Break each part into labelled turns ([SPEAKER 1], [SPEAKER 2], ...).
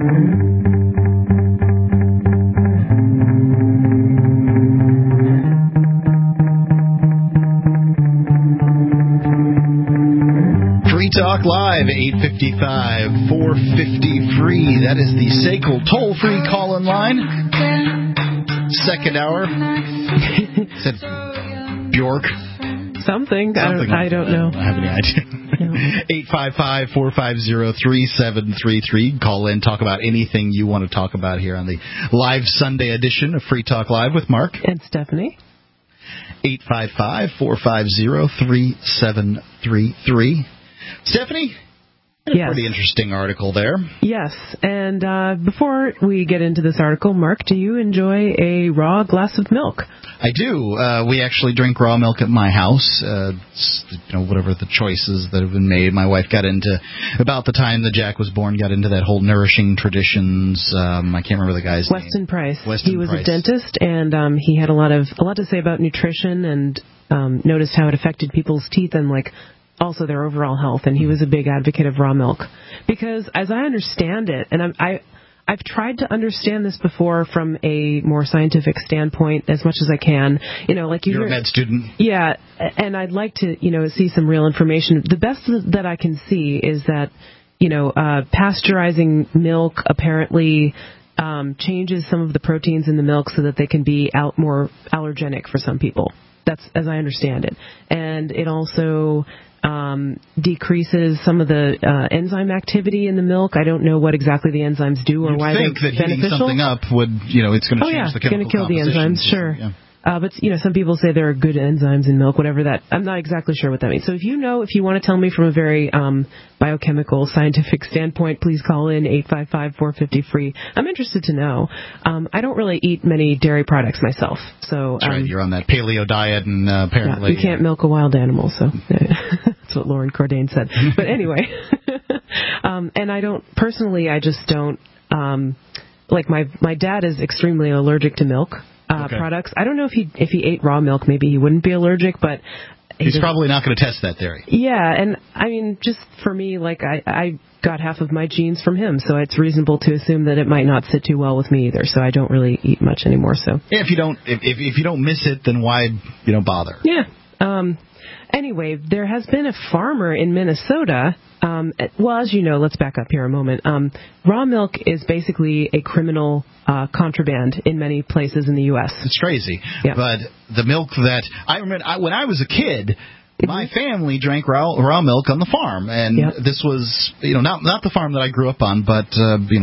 [SPEAKER 1] Talk Live, 855-450-FREE. That is the SACL toll-free call-in line. Second hour. Said Bjork.
[SPEAKER 2] Something. I don't know.
[SPEAKER 1] I have any idea. No. 855-450-3733. Call in, talk about anything you want to talk about here on the live Sunday edition of Free Talk Live with Mark.
[SPEAKER 2] And Stephanie.
[SPEAKER 1] 855-450-3733. Stephanie,
[SPEAKER 2] yes.
[SPEAKER 1] Pretty interesting article there.
[SPEAKER 2] Yes, and before we get into this article, Mark, do you enjoy a raw glass of milk?
[SPEAKER 1] I do. We actually drink raw milk at my house. Whatever the choices that have been made. My wife got into, about the time that Jack was born, got into that whole nourishing traditions. I can't remember the guy's
[SPEAKER 2] Weston
[SPEAKER 1] name.
[SPEAKER 2] Price.
[SPEAKER 1] Weston
[SPEAKER 2] He was
[SPEAKER 1] Price.
[SPEAKER 2] A dentist, and he had a lot to say about nutrition, and noticed how it affected people's teeth and also their overall health, and he was a big advocate of raw milk. Because as I understand it, and I've tried to understand this before from a more scientific standpoint as much as I can. You're
[SPEAKER 1] a med student.
[SPEAKER 2] Yeah, and I'd like to, see some real information. The best that I can see is that, pasteurizing milk apparently changes some of the proteins in the milk so that they can be more allergenic for some people. That's as I understand it. And it also decreases some of the enzyme activity in the milk. I don't know what exactly the enzymes do or why they're beneficial.
[SPEAKER 1] You'd think that heating something up would, it's going to change the chemical
[SPEAKER 2] composition. It's going to kill the enzymes, sure.
[SPEAKER 1] Yeah.
[SPEAKER 2] But, some people say there are good enzymes in milk, whatever that. I'm not exactly sure what that means. So if you want to tell me from a very biochemical, scientific standpoint, please call in 855-450-FREE. I'm interested to know. I don't really eat many dairy products myself. So
[SPEAKER 1] that's right. You're on that paleo diet, and apparently...
[SPEAKER 2] you can't milk a wild animal, so that's what Lauren Cordain said. But anyway, and I don't... Personally, I just don't... my dad is extremely allergic to milk. Products. I don't know if he ate raw milk, maybe he wouldn't be allergic, but
[SPEAKER 1] he's probably not going to test that theory.
[SPEAKER 2] Yeah, and I mean, just for me, I got half of my genes from him, so it's reasonable to assume that it might not sit too well with me either. So I don't really eat much anymore. So
[SPEAKER 1] yeah, if you don't miss it, then why bother?
[SPEAKER 2] Yeah. Anyway, there has been a farmer in Minnesota. As you know, let's back up here a moment. Raw milk is basically a criminal contraband in many places in the U.S.
[SPEAKER 1] It's crazy.
[SPEAKER 2] Yeah.
[SPEAKER 1] But the milk that I remember when I was a kid, my family drank raw milk on the farm, and this was not the farm that I grew up on, but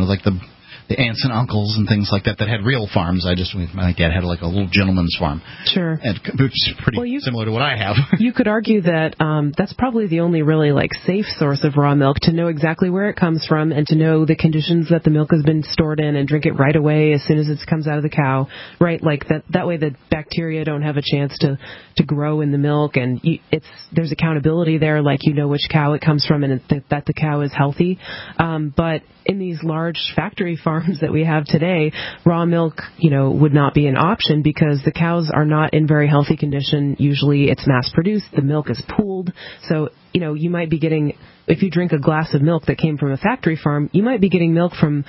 [SPEAKER 1] the aunts and uncles and things like that had real farms. My dad had a little gentleman's farm.
[SPEAKER 2] Sure.
[SPEAKER 1] And which is pretty similar to what I have.
[SPEAKER 2] You could argue that that's probably the only really safe source of raw milk, to know exactly where it comes from and to know the conditions that the milk has been stored in and drink it right away as soon as it comes out of the cow. Right? That way the bacteria don't have a chance to grow in the milk, and there's accountability there, which cow it comes from and that the cow is healthy. But in these large factory farms that we have today, raw milk, would not be an option because the cows are not in very healthy condition. Usually it's mass produced. The milk is pooled. So, you might be getting, if you drink a glass of milk that came from a factory farm, you might be getting milk from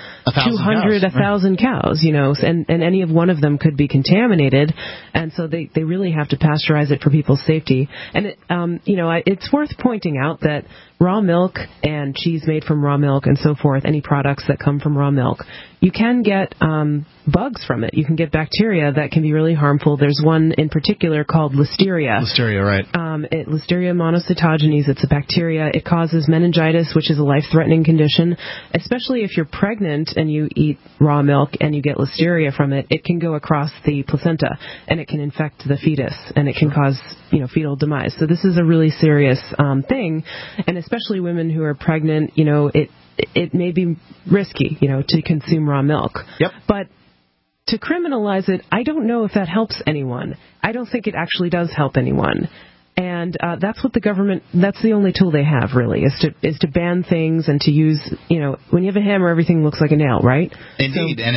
[SPEAKER 2] 1,000 cows, and any of one of them could be contaminated. And so they really have to pasteurize it for people's safety. And it's worth pointing out that raw milk and cheese made from raw milk and so forth, any products that come from raw milk, you can get bugs from it. You can get bacteria that can be really harmful. There's one in particular called Listeria.
[SPEAKER 1] Listeria, right.
[SPEAKER 2] Listeria monocytogenes. It's a bacteria. It causes meningitis, which is a life-threatening condition. Especially if you're pregnant and you eat raw milk and you get Listeria from it, it can go across the placenta and it can infect the fetus and it can cause, fetal demise. So this is a really serious thing, and especially women who are pregnant, it may be risky, to consume raw milk.
[SPEAKER 1] Yep.
[SPEAKER 2] But to criminalize it, I don't know if that helps anyone. I don't think it actually does help anyone. And that's what the government, that's the only tool they have, really, is to ban things and to use, when you have a hammer, everything looks like a nail, right?
[SPEAKER 1] Indeed. So, and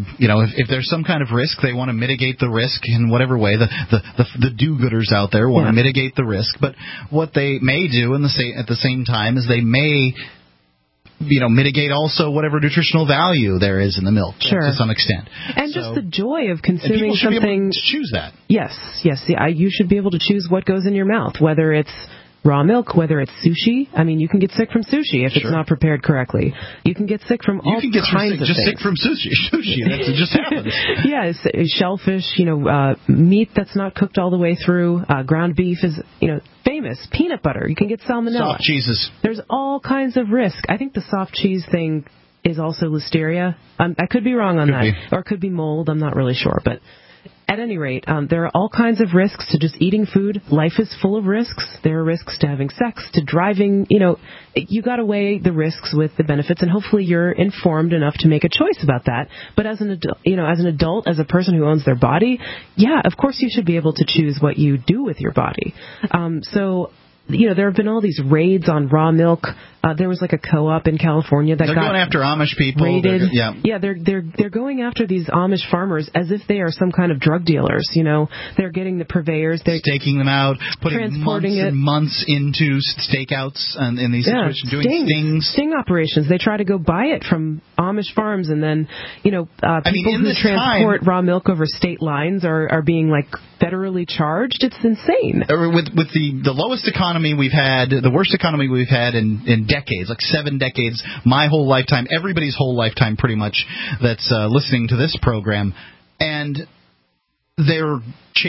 [SPEAKER 1] if there's some kind of risk, they want to mitigate the risk in whatever way. The do-gooders out there want to mitigate the risk. But what they may do at the same time is they may mitigate also whatever nutritional value there is in the milk to some extent.
[SPEAKER 2] And just the joy of consuming
[SPEAKER 1] something.
[SPEAKER 2] People should be able
[SPEAKER 1] to choose that.
[SPEAKER 2] Yes. You should be able to choose what goes in your mouth, whether it's raw milk, whether it's sushi. I mean, you can get sick from sushi if it's not prepared correctly. You can get sick from all kinds of things.
[SPEAKER 1] Sick from sushi. That just happens.
[SPEAKER 2] Yeah, shellfish, meat that's not cooked all the way through. Ground beef is, famous. Peanut butter. You can get salmonella.
[SPEAKER 1] Soft cheeses.
[SPEAKER 2] There's all kinds of risk. I think the soft cheese thing is also listeria. I could be wrong on that. Or it could be mold. I'm not really sure. But at any rate, there are all kinds of risks to just eating food. Life is full of risks. There are risks to having sex, to driving. You got to weigh the risks with the benefits, and hopefully you're informed enough to make a choice about that. But as an adult, as a person who owns their body, of course you should be able to choose what you do with your body. There have been all these raids on raw milk. There was like a co-op in California that
[SPEAKER 1] they're going after Amish people.
[SPEAKER 2] Raided. They're going after these Amish farmers as if they are some kind of drug dealers. They're getting the purveyors. They're
[SPEAKER 1] staking them out, putting
[SPEAKER 2] transporting
[SPEAKER 1] months into stakeouts in these situations, doing
[SPEAKER 2] sting operations. They try to go buy it from Amish farms, and then people who transport raw milk over state lines are being federally charged. It's insane.
[SPEAKER 1] With the lowest economy we've had, the worst economy we've had in decades, 7 decades, my whole lifetime, everybody's whole lifetime pretty much that's listening to this program, and they're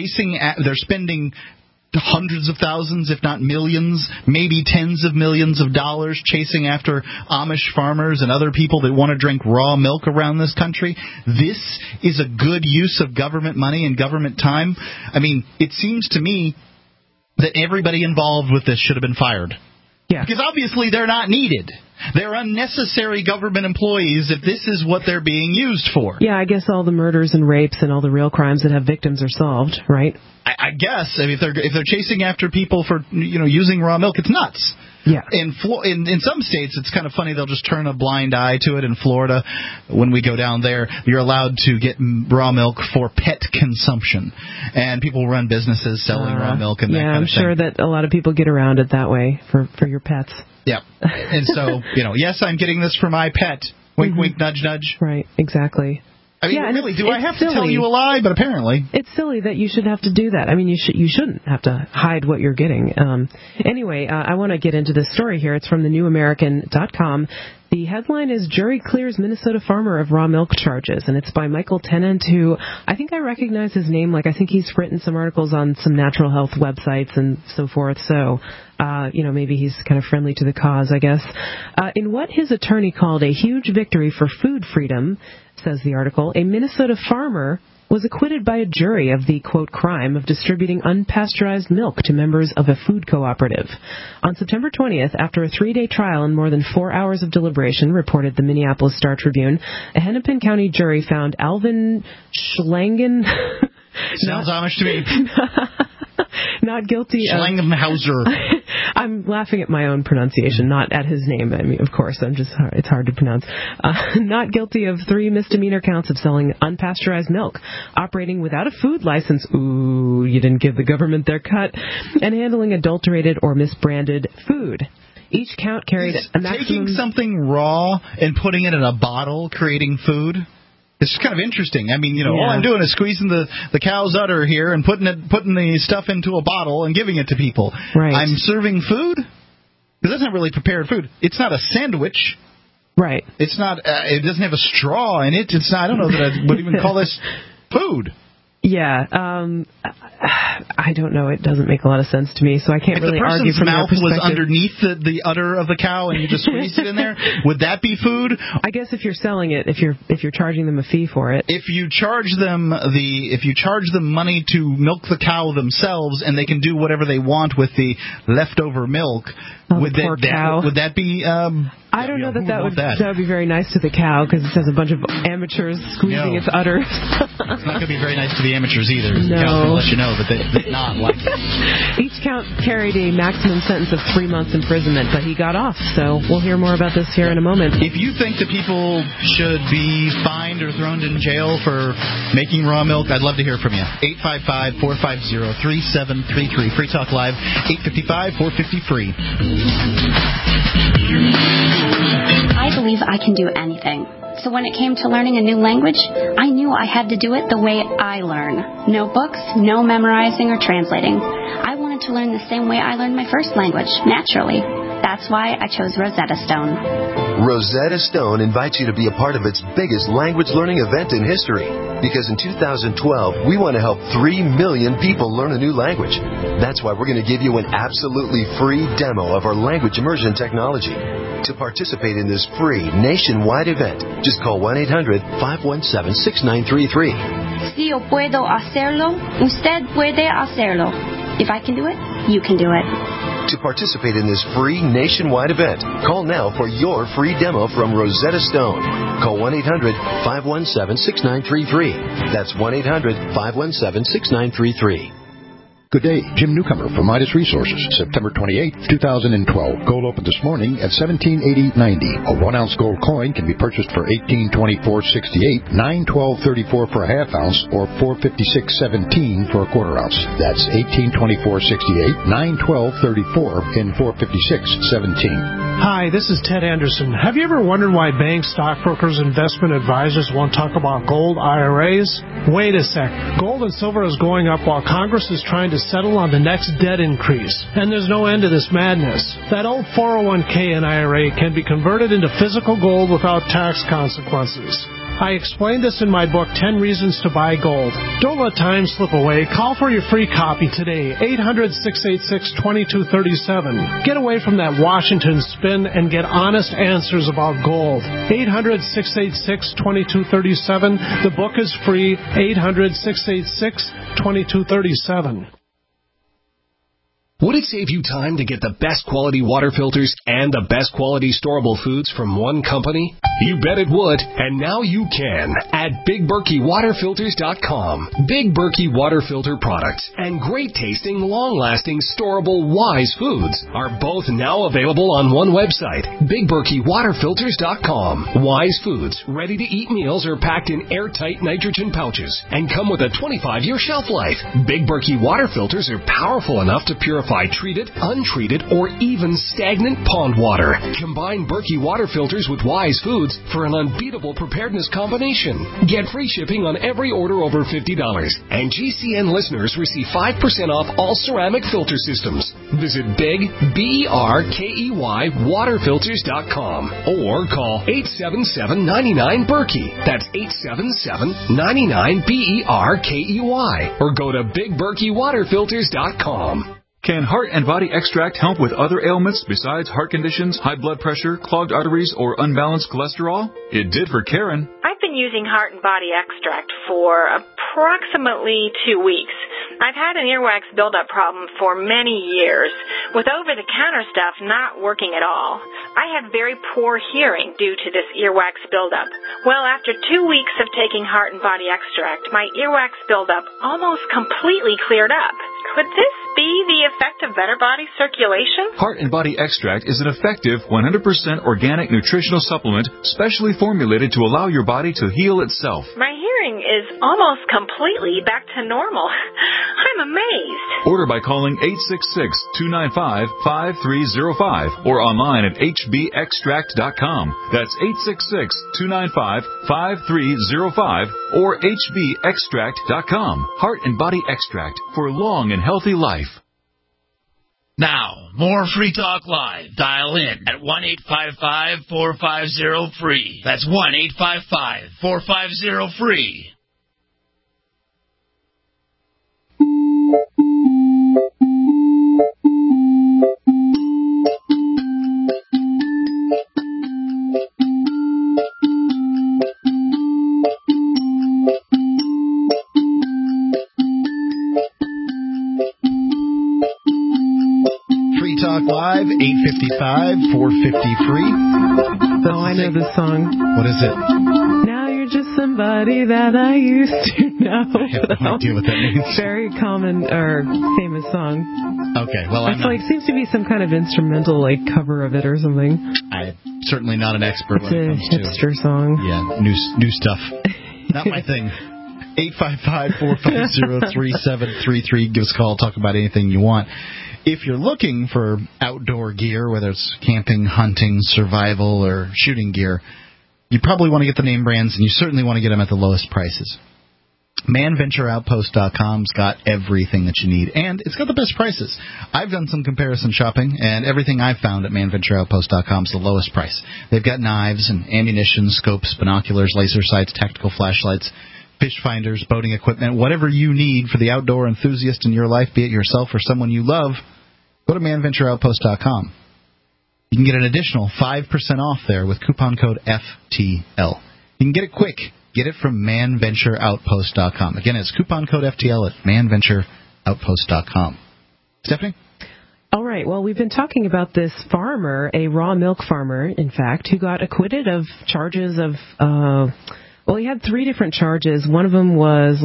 [SPEAKER 1] spending hundreds of thousands, if not millions, maybe tens of millions of dollars chasing after Amish farmers and other people that want to drink raw milk around this country. This is a good use of government money and government time. I mean, it seems to me that everybody involved with this should have been fired.
[SPEAKER 2] Yeah.
[SPEAKER 1] Because obviously they're not needed. They're unnecessary government employees if this is what they're being used for.
[SPEAKER 2] Yeah, I guess all the murders and rapes and all the real crimes that have victims are solved, right?
[SPEAKER 1] I guess. I mean, if they're chasing after people for using raw milk, it's nuts.
[SPEAKER 2] Yeah.
[SPEAKER 1] In some states, it's kind of funny. They'll just turn a blind eye to it. In Florida, when we go down there, you're allowed to get raw milk for pet consumption, and people run businesses selling raw milk and that kind of thing.
[SPEAKER 2] Yeah, I'm sure that a lot of people get around it that way for your pets.
[SPEAKER 1] Yeah. And so, yes, I'm getting this for my pet. Wink, wink, nudge, nudge.
[SPEAKER 2] Right, exactly.
[SPEAKER 1] I mean, really, do I have to tell you a lie? But apparently.
[SPEAKER 2] It's silly that you should have to do that. I mean, you shouldn't have to hide what you're getting. Anyway, I want to get into this story here. It's from thenewamerican.com. The headline is Jury Clears Minnesota Farmer of Raw Milk Charges, and it's by Michael Tennant, who I think I recognize his name. I think he's written some articles on some natural health websites and so forth. So, maybe he's kind of friendly to the cause, I guess. In what his attorney called a huge victory for food freedom, says the article, a Minnesota farmer was acquitted by a jury of the, quote, crime of distributing unpasteurized milk to members of a food cooperative. On September 20th, after a 3-day trial and more than 4 hours of deliberation, reported the Minneapolis Star-Tribune, a Hennepin County jury found Alvin Schlangen...
[SPEAKER 1] Sounds Amish to me.
[SPEAKER 2] Not guilty of...
[SPEAKER 1] Schlangenhauser.
[SPEAKER 2] I'm laughing at my own pronunciation, not at his name. I mean, of course, it's hard to pronounce. Not guilty of 3 misdemeanor counts of selling unpasteurized milk, operating without a food license. Ooh, you didn't give the government their cut. And handling adulterated or misbranded food. Each count carried a maximum...
[SPEAKER 1] Taking something raw and putting it in a bottle, creating food? It's kind of interesting. I mean, all I'm doing is squeezing the cow's udder here and putting the stuff into a bottle and giving it to people.
[SPEAKER 2] Right.
[SPEAKER 1] I'm serving food? Because that's not really prepared food. It's not a sandwich.
[SPEAKER 2] Right.
[SPEAKER 1] It's not. It doesn't have a straw in it. It's not. I don't know that I would even call this food.
[SPEAKER 2] Yeah, I don't know. It doesn't make a lot of sense to me, so I can't really argue from their perspective.
[SPEAKER 1] If the person's mouth was underneath the udder of the cow and you just squeezed it in there, would that be food?
[SPEAKER 2] I guess if you're selling it, if you're charging them a fee for it.
[SPEAKER 1] If you charge them money to milk the cow themselves and they can do whatever they want with the leftover milk, would that be?
[SPEAKER 2] I don't know that would be very nice to the cow because it says a bunch of amateurs squeezing its udder.
[SPEAKER 1] It's not going to be very nice to the amateurs either.
[SPEAKER 2] No.
[SPEAKER 1] The cows will let you know that they're not like it.
[SPEAKER 2] Each count carried a maximum sentence of 3 months imprisonment, but he got off. So we'll hear more about this here in a moment.
[SPEAKER 1] If you think that people should be fined or thrown in jail for making raw milk, I'd love to hear from you. 855-450-3733. Free Talk Live, 855-450-FREE.
[SPEAKER 3] believe I can do anything. So when it came to learning a new language, I knew I had to do it the way I learn. No books, no memorizing or translating. I wanted to learn the same way I learned my first language, naturally. That's why I chose Rosetta Stone.
[SPEAKER 4] Rosetta Stone invites you to be a part of its biggest language learning event in history. Because in 2012, we want to help 3 million people learn a new language. That's why we're going to give you an absolutely free demo of our language immersion technology. To participate in this free nationwide event, just call 1-800-517-6933.
[SPEAKER 3] Si yo puedo hacerlo, usted puede hacerlo. If I can do it, you can do it.
[SPEAKER 4] To participate in this free nationwide event, call now for your free demo from Rosetta Stone. Call 1-800-517-6933. That's 1-800-517-6933.
[SPEAKER 5] Good day, Jim Newcomer from Midas Resources, September 28, 2012. Gold opened this morning at $17.80.90. A 1-ounce gold coin can be purchased for $18.24.68, $9.12.34 for a half ounce, or $4.56.17 for a quarter ounce. That's $18.24.68, $9.12.34, and $4.56.17.
[SPEAKER 6] Hi, this is Ted Anderson. Have you ever wondered why banks, stockbrokers, investment advisors won't talk about gold IRAs? Wait a sec. Gold and silver is going up while Congress is trying to settle on the next debt increase. And there's no end to this madness. That old 401k and IRA can be converted into physical gold without tax consequences. I explained this in my book, 10 Reasons to Buy Gold. Don't let time slip away. Call for your free copy today, 800-686-2237. Get away from that Washington spin and get honest answers about gold. 800-686-2237. The book is free, 800-686-2237.
[SPEAKER 7] Would it save you time to get the best quality water filters and the best quality storable foods from one company? You bet it would, and now you can at BigBerkeyWaterFilters.com. Big Berkey water filter products and great tasting, long-lasting, storable Wise foods are both now available on one website, BigBerkeyWaterFilters.com. Wise foods, ready-to-eat meals are packed in airtight nitrogen pouches and come with a 25-year shelf life. Big Berkey water filters are powerful enough to purify treated, untreated, or even stagnant pond water. Combine Berkey water filters with Wise foods for an unbeatable preparedness combination. Get free shipping on every order over $50. And GCN listeners receive 5% off all ceramic filter systems. Visit Big, BERKEY, waterfilters.com or call 877-99-BERKEY. That's 877-99-BERKEY. Or go to BigBerkeyWaterFilters.com.
[SPEAKER 8] Can Heart and Body Extract help with other ailments besides heart conditions, high blood pressure, clogged arteries, or unbalanced cholesterol? It did for Karen.
[SPEAKER 9] I've been using Heart and Body Extract for approximately 2 weeks. I've had an earwax buildup problem for many years, with over-the-counter stuff not working at all. I had very poor hearing due to this earwax buildup. Well, after 2 weeks of taking Heart and Body Extract, my earwax buildup almost completely cleared up. Could this be the effect of better body circulation?
[SPEAKER 8] Heart and Body Extract is an effective 100% organic nutritional supplement specially formulated to allow your body to heal itself.
[SPEAKER 9] My hearing is almost completely back to normal. I'm amazed.
[SPEAKER 8] Order by calling 866-295-5305 or online at hbextract.com. That's 866-295-5305 or hbextract.com. Heart and Body Extract for long and healthy life.
[SPEAKER 10] Now, more Free Talk Live. Dial in at 1-855-450-FREE. That's 1-855-450-FREE.
[SPEAKER 1] Live, 855-450-FREE.
[SPEAKER 2] Oh, I know this song.
[SPEAKER 1] What is it?
[SPEAKER 2] Now you're just somebody that I used to know.
[SPEAKER 1] I have no idea what that means.
[SPEAKER 2] Very common or famous song.
[SPEAKER 1] Okay, well,
[SPEAKER 2] I feel like it seems to be some kind of instrumental like cover of it or something.
[SPEAKER 1] I'm certainly not an expert when it comes
[SPEAKER 2] to hipster song.
[SPEAKER 1] Yeah, new stuff. Not my thing. 855-450-3733. Give us a call. Talk about anything you want. If you're looking for outdoor gear, whether it's camping, hunting, survival, or shooting gear, you probably want to get the name brands, and you certainly want to get them at the lowest prices. ManVentureOutpost.com's got everything that you need, and it's got the best prices. I've done some comparison shopping, and everything I've found at ManVentureOutpost.com's the lowest price. They've got knives and ammunition, scopes, binoculars, laser sights, tactical flashlights, fish finders, boating equipment, whatever you need for the outdoor enthusiast in your life, be it yourself or someone you love, go to ManVentureOutpost.com. You can get an additional 5% off there with coupon code FTL. You can get it quick. Get it from ManVentureOutpost.com. Again, it's coupon code FTL at ManVentureOutpost.com. Stephanie?
[SPEAKER 2] All right. Well, we've been talking about this farmer, a raw milk farmer, in fact, who got acquitted of charges of, he had 3 different charges. One of them was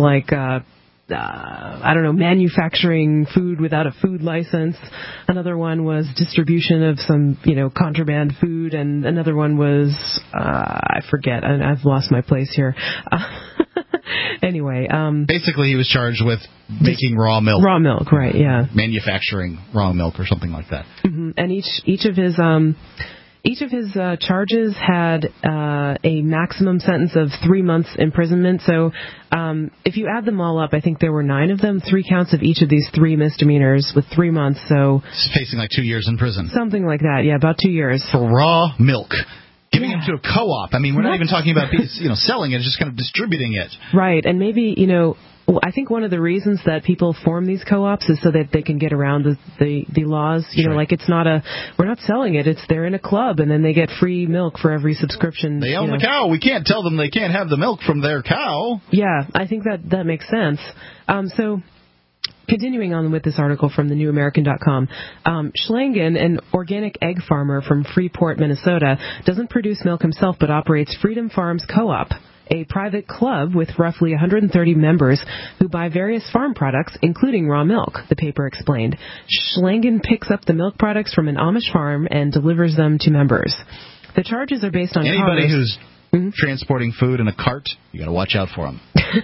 [SPEAKER 2] manufacturing food without a food license. Another one was distribution of some, contraband food. And another one was, I forget. I've lost my place here. Anyway.
[SPEAKER 1] Basically, he was charged with making raw milk.
[SPEAKER 2] Raw milk, right, yeah.
[SPEAKER 1] Manufacturing raw milk or something like that.
[SPEAKER 2] Mm-hmm. And each of his charges had a maximum sentence of 3 months imprisonment. So if you add them all up, I think there were 9 of them, 3 counts of each of these 3 misdemeanors with 3 months. So
[SPEAKER 1] he's facing like 2 years in prison.
[SPEAKER 2] Something like that, yeah, about 2 years.
[SPEAKER 1] For raw milk. Giving it to a co-op. I mean, we're not even talking about selling it, just kind of distributing it.
[SPEAKER 2] Right, and maybe, I think one of the reasons that people form these co-ops is so that they can get around the laws. It's not we're not selling it. They're in a club, and then they get free milk for every subscription.
[SPEAKER 1] They own the cow. We can't tell them they can't have the milk from their cow.
[SPEAKER 2] Yeah, I think that makes sense. Continuing on with this article from thenewamerican.com, Schlangen, an organic egg farmer from Freeport, Minnesota, doesn't produce milk himself but operates Freedom Farms Co-op, a private club with roughly 130 members who buy various farm products, including raw milk, the paper explained. Schlangen picks up the milk products from an Amish farm and delivers them to members. The charges are based on
[SPEAKER 1] anybody who's transporting food in a cart, you got to watch out for them.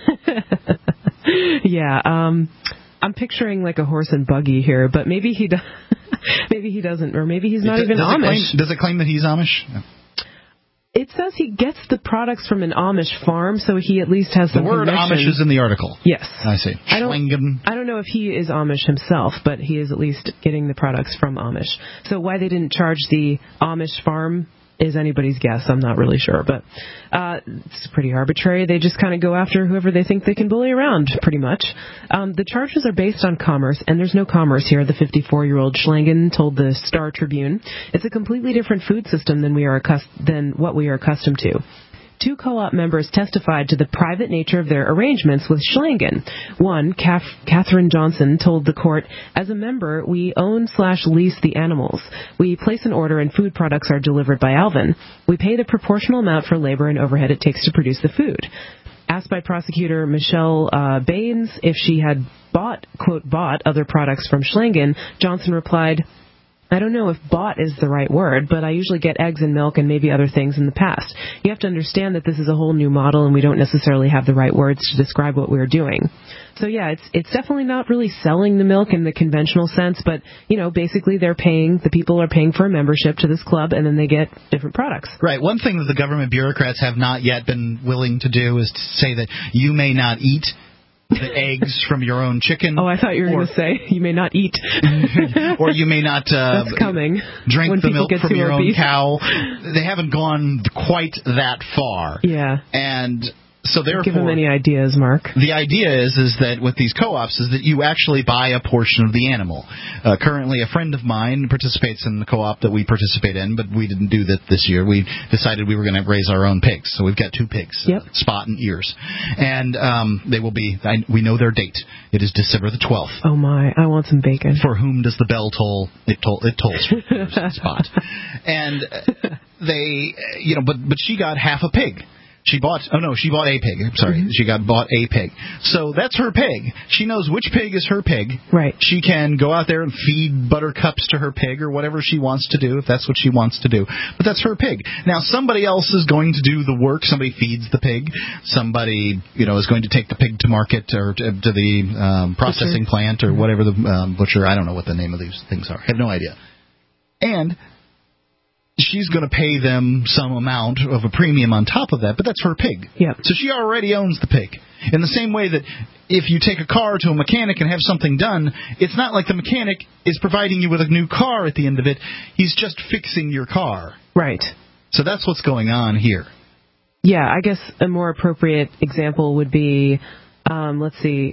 [SPEAKER 2] Yeah, I'm picturing like a horse and buggy here, but maybe he doesn't, or maybe he's not even Amish.
[SPEAKER 1] Does it claim that he's Amish? No.
[SPEAKER 2] It says he gets the products from an Amish farm, so he at least has some
[SPEAKER 1] The word
[SPEAKER 2] connection.
[SPEAKER 1] Amish is in the article.
[SPEAKER 2] Yes.
[SPEAKER 1] I see.
[SPEAKER 2] I don't know if he is Amish himself, but he is at least getting the products from Amish. So why they didn't charge the Amish farm is anybody's guess. I'm not really sure, but it's pretty arbitrary. They just kind of go after whoever they think they can bully around, pretty much. The charges are based on commerce, and there's no commerce here, the 54-year-old Schlangen told the Star Tribune. It's a completely different food system than what we are accustomed to. 2 co-op members testified to the private nature of their arrangements with Schlangen. One, Catherine Johnson, told the court, as a member, we own/lease the animals. We place an order and food products are delivered by Alvin. We pay the proportional amount for labor and overhead it takes to produce the food. Asked by prosecutor Michelle Baines if she had bought other products from Schlangen, Johnson replied, I don't know if bought is the right word, but I usually get eggs and milk and maybe other things in the past. You have to understand that this is a whole new model and we don't necessarily have the right words to describe what we're doing. So yeah, it's definitely not really selling the milk in the conventional sense, but, basically the people are paying for a membership to this club and then they get different products.
[SPEAKER 1] Right. One thing that the government bureaucrats have not yet been willing to do is to say that you may not eat the eggs from your own chicken.
[SPEAKER 2] Oh, I thought you were going to say you may not eat.
[SPEAKER 1] Or you may not
[SPEAKER 2] That's coming.
[SPEAKER 1] Drink
[SPEAKER 2] when
[SPEAKER 1] the milk from your own
[SPEAKER 2] beef.
[SPEAKER 1] cow. They haven't gone quite that far.
[SPEAKER 2] Yeah.
[SPEAKER 1] And so therefore,
[SPEAKER 2] give them any ideas, Mark.
[SPEAKER 1] The idea is that with these co-ops is that you actually buy a portion of the animal. Currently, a friend of mine participates in the co-op that we participate in, but we didn't do that this year. We decided we were going to raise our own pigs, so we've got 2 pigs, Spot and Ears, and they will be. We know their date. It is December the 12th.
[SPEAKER 2] Oh my! I want some bacon.
[SPEAKER 1] For whom does the bell toll? It tolls for Spot, and they, but she got half a pig. She bought a pig. I'm sorry. She bought a pig. So that's her pig. She knows which pig is her pig.
[SPEAKER 2] Right.
[SPEAKER 1] She can go out there and feed buttercups to her pig or whatever she wants to do, if that's what she wants to do. But that's her pig. Now, somebody else is going to do the work. Somebody feeds the pig. Somebody, is going to take the pig to market or to the processing plant or whatever, the butcher. I don't know what the name of these things are. I have no idea. And she's going to pay them some amount of a premium on top of that, but that's her pig.
[SPEAKER 2] Yep.
[SPEAKER 1] So she already owns the pig. In the same way that if you take a car to a mechanic and have something done, it's not like the mechanic is providing you with a new car at the end of it. He's just fixing your car.
[SPEAKER 2] Right.
[SPEAKER 1] So that's what's going on here.
[SPEAKER 2] Yeah, I guess a more appropriate example would be, let's see,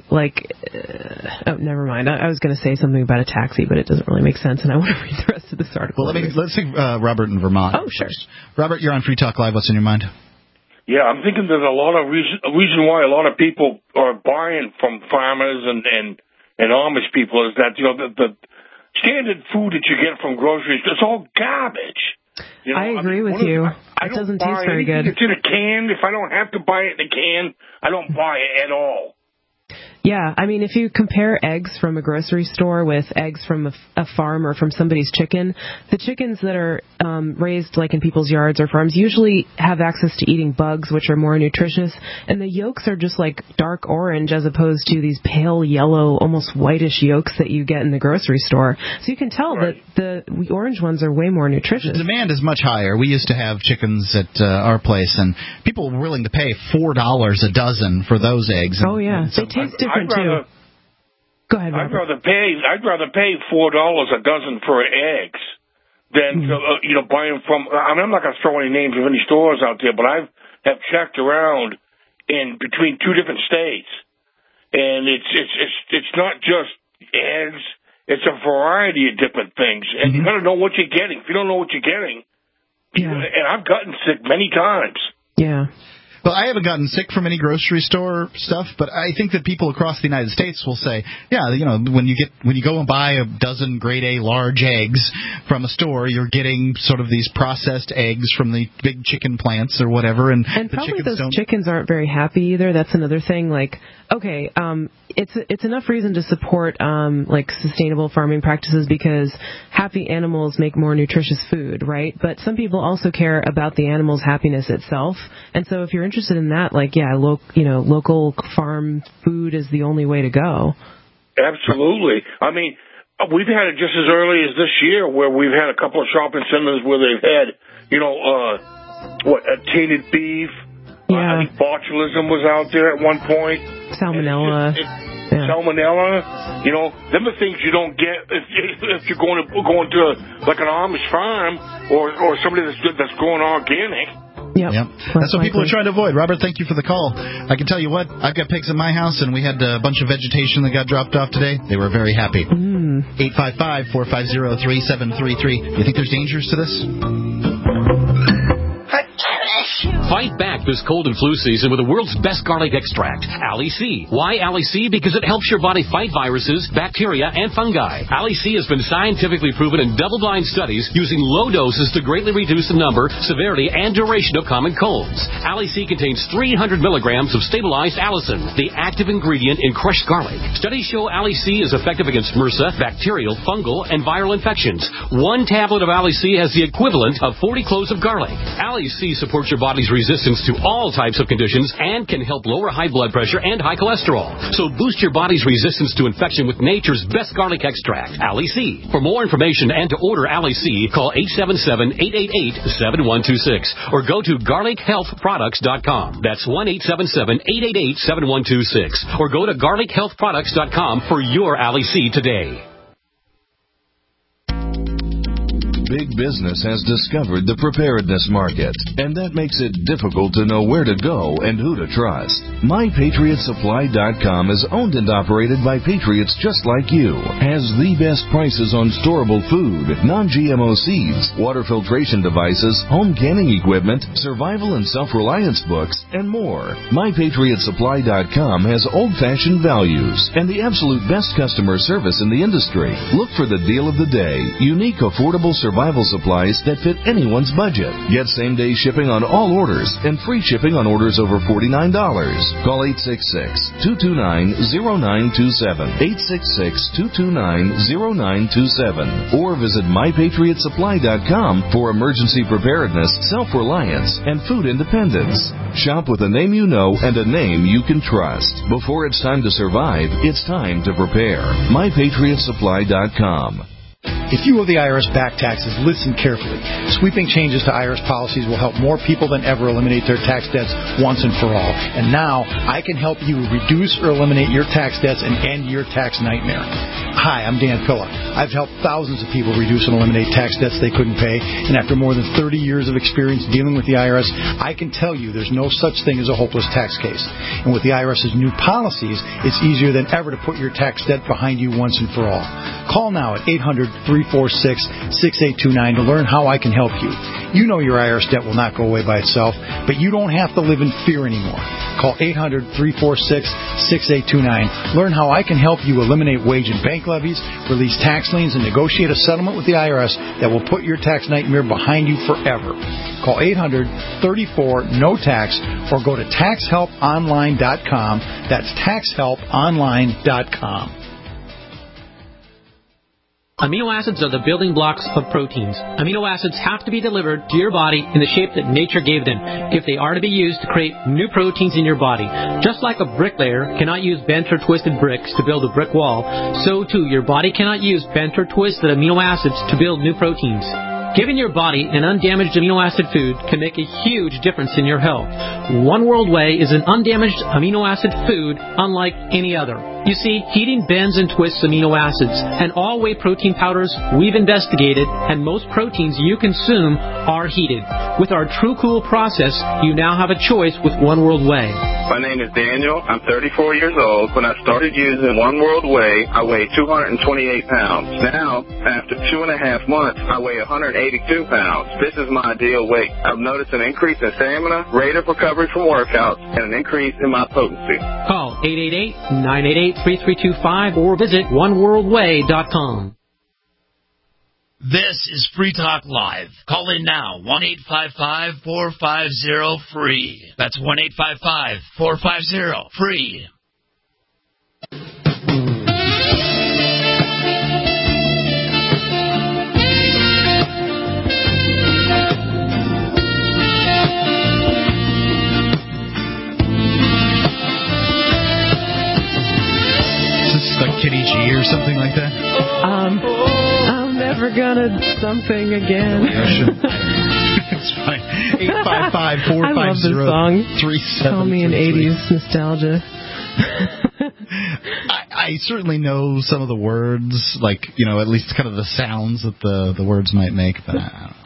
[SPEAKER 2] never mind. I was going to say something about a taxi, but it doesn't really make sense, and I want to read the rest of this article.
[SPEAKER 1] Well, let's take Robert in Vermont.
[SPEAKER 2] Oh, sure.
[SPEAKER 1] Robert, you're on Free Talk Live. What's in your mind?
[SPEAKER 11] Yeah, I'm thinking there's a lot of reason why a lot of people are buying from farmers and Amish people is that, the standard food that you get from groceries, it's all garbage.
[SPEAKER 2] I agree with you. It doesn't taste very good.
[SPEAKER 11] It's in a can. If I don't have to buy it in a can, I don't buy it at all.
[SPEAKER 2] Yeah, I mean, if you compare eggs from a grocery store with eggs from a farm or from somebody's chicken, the chickens that are raised like in people's yards or farms usually have access to eating bugs, which are more nutritious, and the yolks are just like dark orange as opposed to these pale yellow, almost whitish yolks that you get in the grocery store. So you can tell that the orange ones are way more nutritious.
[SPEAKER 1] The demand is much higher. We used to have chickens at our place, and people were willing to pay $4 a dozen for those eggs.
[SPEAKER 2] Oh, yeah. They taste different. Go ahead, Robert.
[SPEAKER 11] I'd rather pay $4 a dozen for eggs than buying from. I mean, I'm not going to throw any names of any stores out there, but I have checked around in between two different states, and it's not just eggs; it's a variety of different things, and you got to know what you're getting. If you don't know what you're getting, and I've gotten sick many times.
[SPEAKER 2] Yeah.
[SPEAKER 1] Well, I haven't gotten sick from any grocery store stuff, but I think that people across the United States will say, when you go and buy a dozen grade A large eggs from a store, you're getting sort of these processed eggs from the big chicken plants or whatever, and
[SPEAKER 2] probably those chickens aren't very happy either. That's another thing. Like, okay, it's enough reason to support sustainable farming practices because happy animals make more nutritious food, right? But some people also care about the animal's happiness itself, and so if you're interested in that, local farm food is the only way to go.
[SPEAKER 11] Absolutely. I mean, we've had it just as early as this year where we've had a couple of shopping centers where they've had, tainted beef.
[SPEAKER 2] Yeah.
[SPEAKER 11] I think botulism was out there at one point.
[SPEAKER 2] Salmonella.
[SPEAKER 11] Salmonella. Them are things you don't get if you're going to like an Amish farm or somebody that's growing organic.
[SPEAKER 2] Yep.
[SPEAKER 1] That's what people are trying to avoid. Robert, thank you for the call. I can tell you what, I've got pigs in my house, and we had a bunch of vegetation that got dropped off today. They were very happy. 855-450-3733. You think there's dangers to this?
[SPEAKER 7] Fight back this cold and flu season with the world's best garlic extract, Ali C. Why Ali C? Because it helps your body fight viruses, bacteria, and fungi. Ali C has been scientifically proven in double-blind studies using low doses to greatly reduce the number, severity, and duration of common colds. Ali C contains 300 milligrams of stabilized allicin, the active ingredient in crushed garlic. Studies show Ali C is effective against MRSA, bacterial, fungal, and viral infections. One tablet of Ali C has the equivalent of 40 cloves of garlic. Ali C supports your body's resistance to all types of conditions and can help lower high blood pressure and high cholesterol. So boost your body's resistance to infection with nature's best garlic extract, Ali C. For more information and to order Ali C, call 877-888-7126 or go to garlichealthproducts.com. That's 1-877-888-7126 or go to garlichealthproducts.com for your Ali C today.
[SPEAKER 12] Big business has discovered the preparedness market, and that makes it difficult to know where to go and who to trust. MyPatriotSupply.com is owned and operated by patriots just like you, has the best prices on storable food, non-GMO seeds, water filtration devices, home canning equipment, survival and self-reliance books, and more. MyPatriotSupply.com has old-fashioned values and the absolute best customer service in the industry. Look for the deal of the day, unique affordable survival survival supplies that fit anyone's budget. Get same-day shipping on all orders and free shipping on orders over $49. Call 866-229-0927, 866-229-0927, or visit mypatriotsupply.com for emergency preparedness, self-reliance, and food independence. Shop with a name you know and a name you can trust. Before it's time to survive, it's time to prepare. mypatriotsupply.com.
[SPEAKER 5] If you owe the IRS back taxes, listen carefully. Sweeping changes to IRS policies will help more people than ever eliminate their tax debts once and for all. And now, I can help you reduce or eliminate your tax debts and end your tax nightmare. Hi, I'm Dan Pilla. I've helped thousands of people reduce and eliminate tax debts they couldn't pay. And after more than 30 years of experience dealing with the IRS, I can tell you there's no such thing as a hopeless tax case. And with the IRS's new policies, it's easier than ever to put your tax debt behind you once and for all. Call now at 800-346-6829 to learn how I can help you. You know your IRS debt will not go away by itself, but you don't have to live in fear anymore. Call 800-346-6829. Learn how I can help you eliminate wage and bank levies, release tax liens, and negotiate a settlement with the IRS that will put your tax nightmare behind you forever. Call 800-34-NO-TAX or go to taxhelponline.com. That's taxhelponline.com.
[SPEAKER 13] Amino acids are the building blocks of proteins. Amino acids have to be delivered to your body in the shape that nature gave them if they are to be used to create new proteins in your body. Just like a bricklayer cannot use bent or twisted bricks to build a brick wall, so too your body cannot use bent or twisted amino acids to build new proteins. Giving your body an undamaged amino acid food can make a huge difference in your health. One World Whey is an undamaged amino acid food unlike any other. You see, heating bends and twists amino acids, and all whey protein powders we've investigated, and most proteins you consume are heated. With our True Cool process, you now have a choice with One World Whey.
[SPEAKER 14] My name is Daniel. I'm 34 years old. When I started using One World Whey, I weighed 228 pounds. Now, after 2.5 months, I weigh 182 pounds. This is my ideal weight. I've noticed an increase in stamina, rate of recovery from workouts, and an increase in my potency.
[SPEAKER 13] Call 888-988-3325 or visit oneworldway.com.
[SPEAKER 10] This is Free Talk Live. Call in now, 1-855-450-FREE. That's 1-855-450-FREE.
[SPEAKER 1] Like Kitty G or something like that?
[SPEAKER 2] I'm never gonna something again.
[SPEAKER 1] It's fine. 855-450-3733.
[SPEAKER 2] I love this song. Call me an 80s nostalgia.
[SPEAKER 1] I certainly know some of the words, like, at least kind of the sounds that the words might make, but I don't know.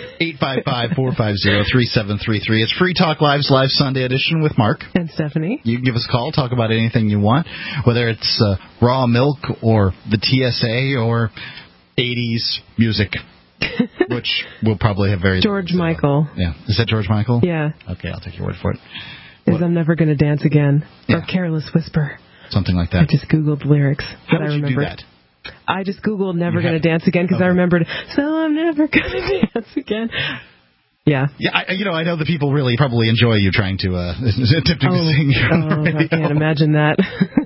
[SPEAKER 1] 855-450-3733. It's Free Talk Live's Live Sunday edition with Mark.
[SPEAKER 2] And Stephanie.
[SPEAKER 1] You can give us a call, talk about anything you want, whether it's raw milk or the TSA or 80s music, which will probably have very...
[SPEAKER 2] George Michael.
[SPEAKER 1] Yeah. Is that George Michael?
[SPEAKER 2] Yeah.
[SPEAKER 1] Okay, I'll take your word for it.
[SPEAKER 2] I'm Never Gonna Dance Again. Yeah. Or Careless Whisper.
[SPEAKER 1] Something like that.
[SPEAKER 2] I just Googled lyrics.
[SPEAKER 1] How did you do that?
[SPEAKER 2] I just Googled Never Gonna Dance Again because I remembered, so I'm never gonna dance again. Yeah.
[SPEAKER 1] Yeah, I know the people really probably enjoy you trying to attempting to sing.
[SPEAKER 2] I can't imagine that.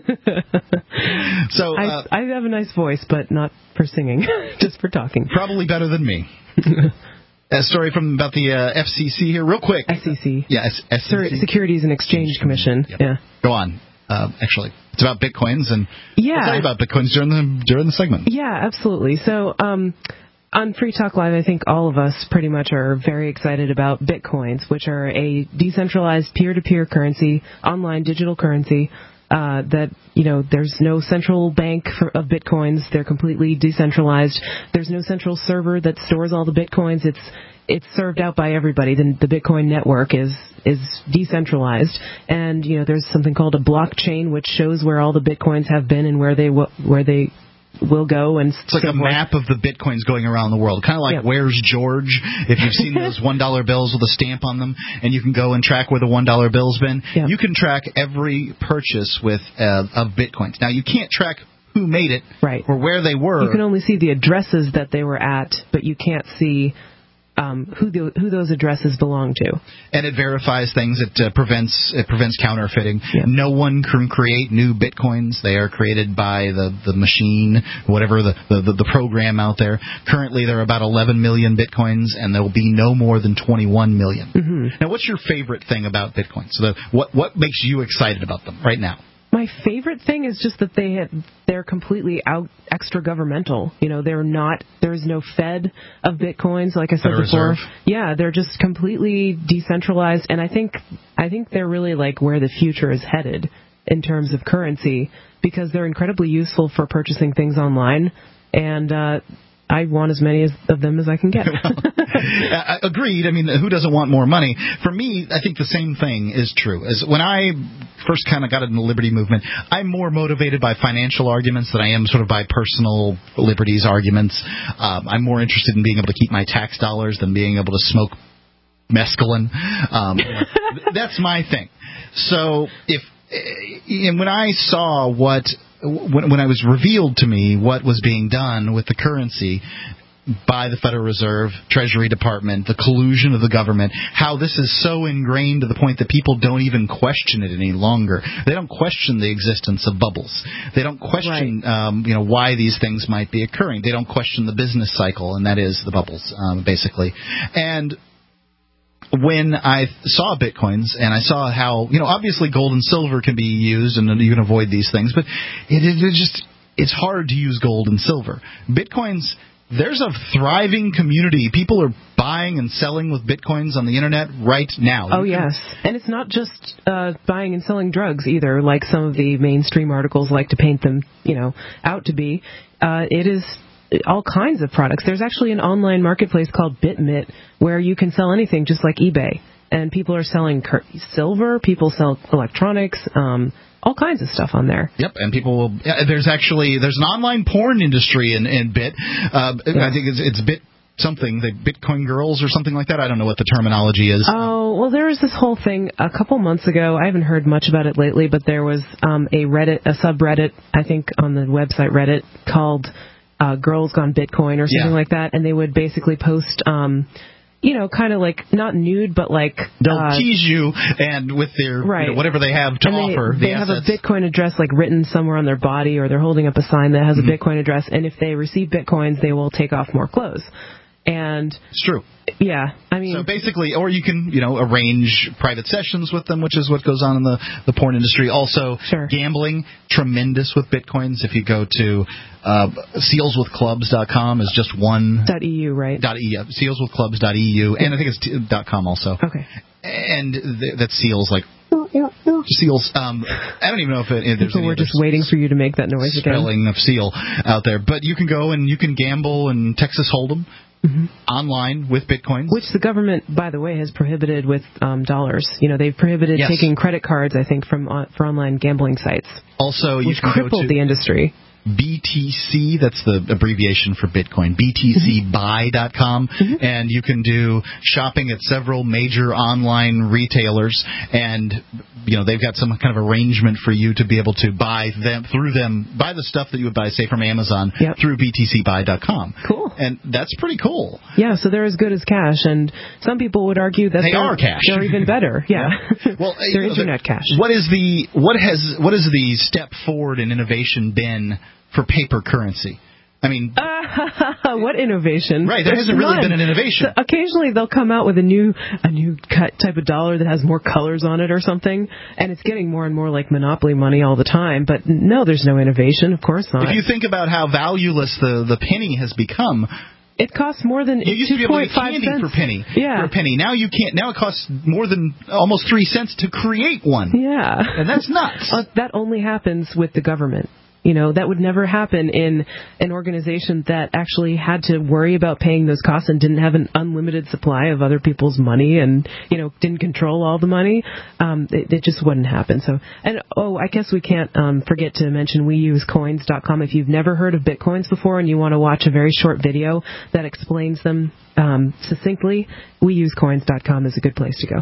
[SPEAKER 1] So
[SPEAKER 2] I have a nice voice, but not for singing, just for talking.
[SPEAKER 1] Probably better than me. A story about the FCC here, real quick.
[SPEAKER 2] SEC.
[SPEAKER 1] Yeah, SEC.
[SPEAKER 2] Securities and Exchange Commission. Yep. Yeah.
[SPEAKER 1] Go on. Actually, it's about Bitcoins, and
[SPEAKER 2] yeah.
[SPEAKER 1] I'll tell you about Bitcoins during the segment.
[SPEAKER 2] Yeah, absolutely. So on Free Talk Live, I think all of us pretty much are very excited about Bitcoins, which are a decentralized peer-to-peer currency, online digital currency that, there's no central bank of Bitcoins. They're completely decentralized. There's no central server that stores all the Bitcoins. It's served out by everybody. The Bitcoin network is decentralized, and there's something called a blockchain, which shows where all the Bitcoins have been and where they will go. And
[SPEAKER 1] it's like a map of the Bitcoins going around the world, kind of like Where's George? If you've seen those $1 bills with a stamp on them, and you can go and track where the $1 bill's been, you can track every purchase of Bitcoins. Now you can't track who made it or where they were.
[SPEAKER 2] You can only see the addresses that they were at, but you can't see who those addresses belong to. And
[SPEAKER 1] it verifies things. It prevents counterfeiting. Yeah. No one can create new bitcoins. They are created by the machine, whatever the program out there. Currently, there are about 11 million bitcoins, and there will be no more than 21 million. Mm-hmm. Now, what's your favorite thing about bitcoins? So what makes you excited about them right now?
[SPEAKER 2] My favorite thing is just that they're completely extra governmental. There's no Fed of bitcoins, like I said before.
[SPEAKER 1] Reserve.
[SPEAKER 2] Yeah, they're just completely decentralized, and I think they're really like where the future is headed in terms of currency, because they're incredibly useful for purchasing things online, and I want as many of them as I can get.
[SPEAKER 1] Agreed. I mean, who doesn't want more money? For me, I think the same thing is true. As when I first kind of got into the liberty movement, I'm more motivated by financial arguments than I am sort of by personal liberties arguments. I'm more interested in being able to keep my tax dollars than being able to smoke mescaline. That's my thing. So when I saw when it was revealed to me what was being done with the currency by the Federal Reserve, Treasury Department, the collusion of the government, how this is so ingrained to the point that people don't even question it any longer. They don't question the existence of bubbles. They don't question why these things might be occurring. They don't question the business cycle, and that is the bubbles, basically. And when I saw bitcoins and I saw how, obviously gold and silver can be used and you can avoid these things, but it's hard to use gold and silver. Bitcoins, there's a thriving community. People are buying and selling with bitcoins on the internet right now.
[SPEAKER 2] Oh, yes. And it's not just buying and selling drugs either, like some of the mainstream articles like to paint them, out to be. It is all kinds of products. There's actually an online marketplace called BitMit where you can sell anything just like eBay. And people are selling silver, people sell electronics, all kinds of stuff on there.
[SPEAKER 1] Yep, and people will... there's an online porn industry in Bit. I think it's Bit something, the Bitcoin Girls or something like that. I don't know what the terminology is.
[SPEAKER 2] Oh, well, there was this whole thing a couple months ago. I haven't heard much about it lately, but there was a subreddit, I think on the website Reddit, called... Girls Gone Bitcoin or something like that, and they would basically post, kind of like not nude, but like
[SPEAKER 1] they'll tease you and with their whatever they have to offer.
[SPEAKER 2] They have a Bitcoin address like written somewhere on their body, or they're holding up a sign that has a Bitcoin address, and if they receive Bitcoins, they will take off more clothes. And
[SPEAKER 1] it's true.
[SPEAKER 2] Yeah, I mean...
[SPEAKER 1] So basically, or you can, arrange private sessions with them, which is what goes on in the porn industry. Also, gambling, tremendous with Bitcoins. If you go to sealswithclubs.com is just one...
[SPEAKER 2] .eu, right?
[SPEAKER 1] .eu, sealswithclubs.eu, and I think it's .com also.
[SPEAKER 2] Okay.
[SPEAKER 1] And that seals like... Seals. I don't even know if there's
[SPEAKER 2] people were just waiting for you to make that noise again.
[SPEAKER 1] Spelling of seal out there. But you can go and you can gamble in Texas Hold'em online with Bitcoins.
[SPEAKER 2] Which the government, by the way, has prohibited with dollars. They've prohibited taking credit cards, I think, for online gambling sites.
[SPEAKER 1] Also, you
[SPEAKER 2] which
[SPEAKER 1] can
[SPEAKER 2] crippled
[SPEAKER 1] go to
[SPEAKER 2] the industry.
[SPEAKER 1] BTC, that's the abbreviation for Bitcoin, btcbuy.com, and you can do shopping at several major online retailers, and they've got some kind of arrangement for you to be able to buy the stuff that you would buy, say, from Amazon through btcbuy.com.
[SPEAKER 2] Cool.
[SPEAKER 1] And that's pretty cool.
[SPEAKER 2] Yeah, so they're as good as cash, and some people would argue that
[SPEAKER 1] they are cash.
[SPEAKER 2] They're even better. Yeah.
[SPEAKER 1] Well,
[SPEAKER 2] they're internet cash.
[SPEAKER 1] What is the step forward in innovation been for paper currency? I mean...
[SPEAKER 2] what innovation?
[SPEAKER 1] Right, there hasn't really been an innovation.
[SPEAKER 2] So occasionally they'll come out with a new type of dollar that has more colors on it or something, and it's getting more and more like monopoly money all the time, but no, there's no innovation, of course not.
[SPEAKER 1] If you think about how valueless the penny has become...
[SPEAKER 2] It costs more than 2.5 cents.
[SPEAKER 1] You used to be able to get candy for a penny. Now you can't. Now it costs more than almost 3 cents to create one.
[SPEAKER 2] Yeah.
[SPEAKER 1] And that's nuts.
[SPEAKER 2] That only happens with the government. That would never happen in an organization that actually had to worry about paying those costs and didn't have an unlimited supply of other people's money and, didn't control all the money. It just wouldn't happen. So, and I guess we can't forget to mention weusecoins.com. If you've never heard of Bitcoins before and you want to watch a very short video that explains them succinctly, weusecoins.com is a good place to go.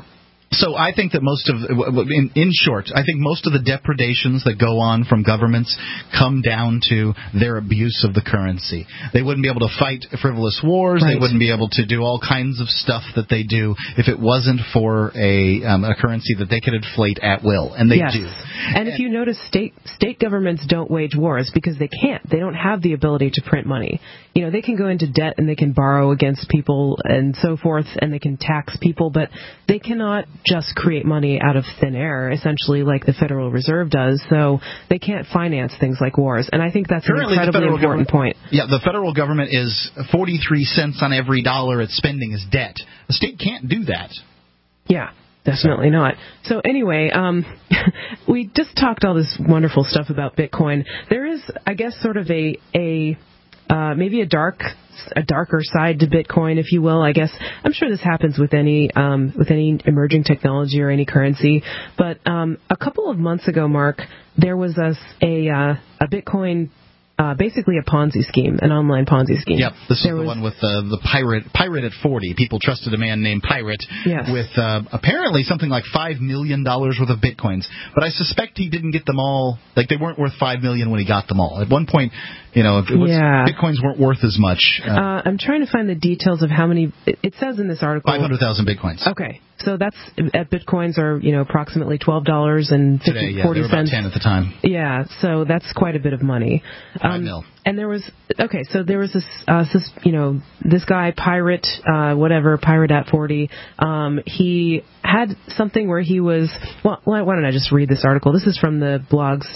[SPEAKER 1] So I think that in short, I think most of the depredations that go on from governments come down to their abuse of the currency. They wouldn't be able to fight frivolous wars. Right. They wouldn't be able to do all kinds of stuff that they do if it wasn't for a currency that they could inflate at will, and they do.
[SPEAKER 2] And if you notice, state governments don't wage wars because they can't. They don't have the ability to print money. They can go into debt and they can borrow against people and so forth, and they can tax people, but they cannot just create money out of thin air, essentially, like the Federal Reserve does. So they can't finance things like wars. And I think that's an incredibly important point.
[SPEAKER 1] Yeah, the federal government is 43 cents on every dollar it's spending is debt. The state can't do that.
[SPEAKER 2] Yeah. Definitely not. So anyway, we just talked all this wonderful stuff about Bitcoin. There is, I guess, sort of maybe a darker side to Bitcoin, if you will. I guess I'm sure this happens with any emerging technology or any currency. But a couple of months ago, Mark, there was a Bitcoin. Basically a Ponzi scheme, an online Ponzi scheme.
[SPEAKER 1] Yep, this is the one with the pirate at 40. People trusted a man named Pirate with apparently something like $5 million worth of Bitcoins. But I suspect he didn't get them all. Like, they weren't worth $5 million when he got them all. At one point, Bitcoins weren't worth as much.
[SPEAKER 2] I'm trying to find the details of how many. It says in this article
[SPEAKER 1] 500,000 Bitcoins.
[SPEAKER 2] Okay, so that's at Bitcoins are approximately $12.40.
[SPEAKER 1] Today, they were about 10 at the time.
[SPEAKER 2] Yeah, so that's quite a bit of money.
[SPEAKER 1] $5 mil.
[SPEAKER 2] And there was this this guy Pirate Pirate at 40. He had something where he was. Well, why don't I just read this article? This is from the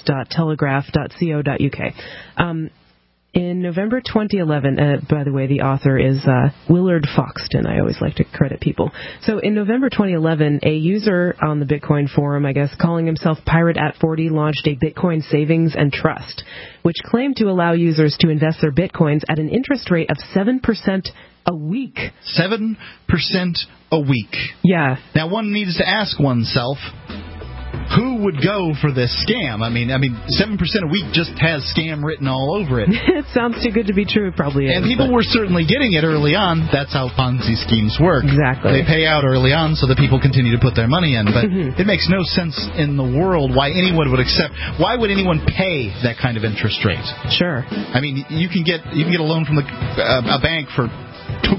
[SPEAKER 2] blogs.telegraph.co.uk. In November 2011, by the way, the author is Willard Foxton. I always like to credit people. So in November 2011, a user on the Bitcoin forum, I guess, calling himself Pirate at 40, launched a Bitcoin savings and trust, which claimed to allow users to invest their Bitcoins at an interest rate of 7% a week.
[SPEAKER 1] 7% a week.
[SPEAKER 2] Yeah.
[SPEAKER 1] Now, one needs to ask oneself, who would go for this scam? I mean, 7% a week just has scam written all over it.
[SPEAKER 2] It sounds too good to be true. It probably is.
[SPEAKER 1] And people were certainly getting it early on. That's how Ponzi schemes work.
[SPEAKER 2] Exactly.
[SPEAKER 1] They pay out early on so that people continue to put their money in. But it makes no sense in the world why anyone would accept. Why would anyone pay that kind of interest rate?
[SPEAKER 2] Sure.
[SPEAKER 1] I mean, you can get a loan from a bank for 2%.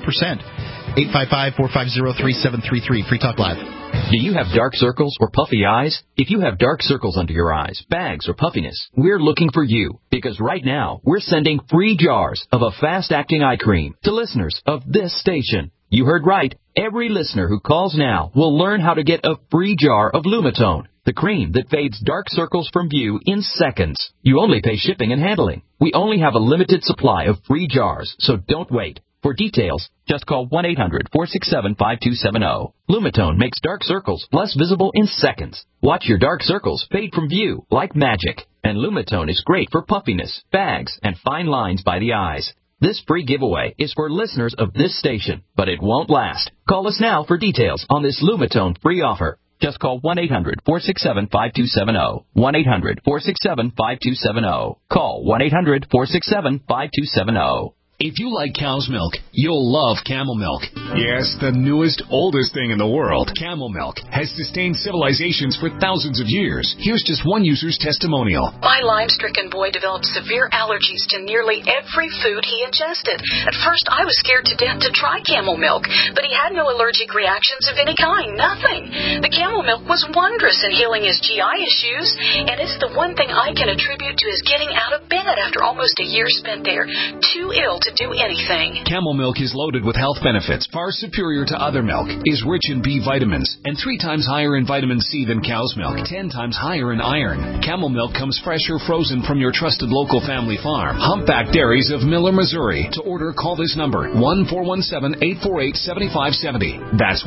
[SPEAKER 1] 855-450-3733. Free Talk Live.
[SPEAKER 15] Do you have dark circles or puffy eyes? If you have dark circles under your eyes, bags, or puffiness, we're looking for you. Because right now, we're sending free jars of a fast-acting eye cream to listeners of this station. You heard right. Every listener who calls now will learn how to get a free jar of Lumitone, the cream that fades dark circles from view in seconds. You only pay shipping and handling. We only have a limited supply of free jars, so don't wait. For details, just call 1-800-467-5270. Lumitone makes dark circles less visible in seconds. Watch your dark circles fade from view like magic. And Lumitone is great for puffiness, bags, and fine lines by the eyes. This free giveaway is for listeners of this station, but it won't last. Call us now for details on this Lumitone free offer. Just call 1-800-467-5270. 1-800-467-5270. Call 1-800-467-5270.
[SPEAKER 7] If you like cow's milk, you'll love Camel Milk. Yes, the newest, oldest thing in the world. Camel Milk has sustained civilizations for thousands of years. Here's just one user's testimonial.
[SPEAKER 16] My Lyme-stricken boy developed severe allergies to nearly every food he ingested. At first, I was scared to death to try Camel Milk, but he had no allergic reactions of any kind, nothing. The Camel Milk was wondrous in healing his GI issues, and it's the one thing I can attribute to his getting out of bed after almost a year spent there, too ill to do anything.
[SPEAKER 7] Camel Milk is loaded with health benefits far superior to other milk, is rich in B vitamins, and 3 times higher in vitamin C than cow's milk, 10 times higher in iron. Camel Milk comes fresh or frozen from your trusted local family farm. Humpback Dairies of Miller, Missouri. To order, call this number, 1-417-848-7570. That's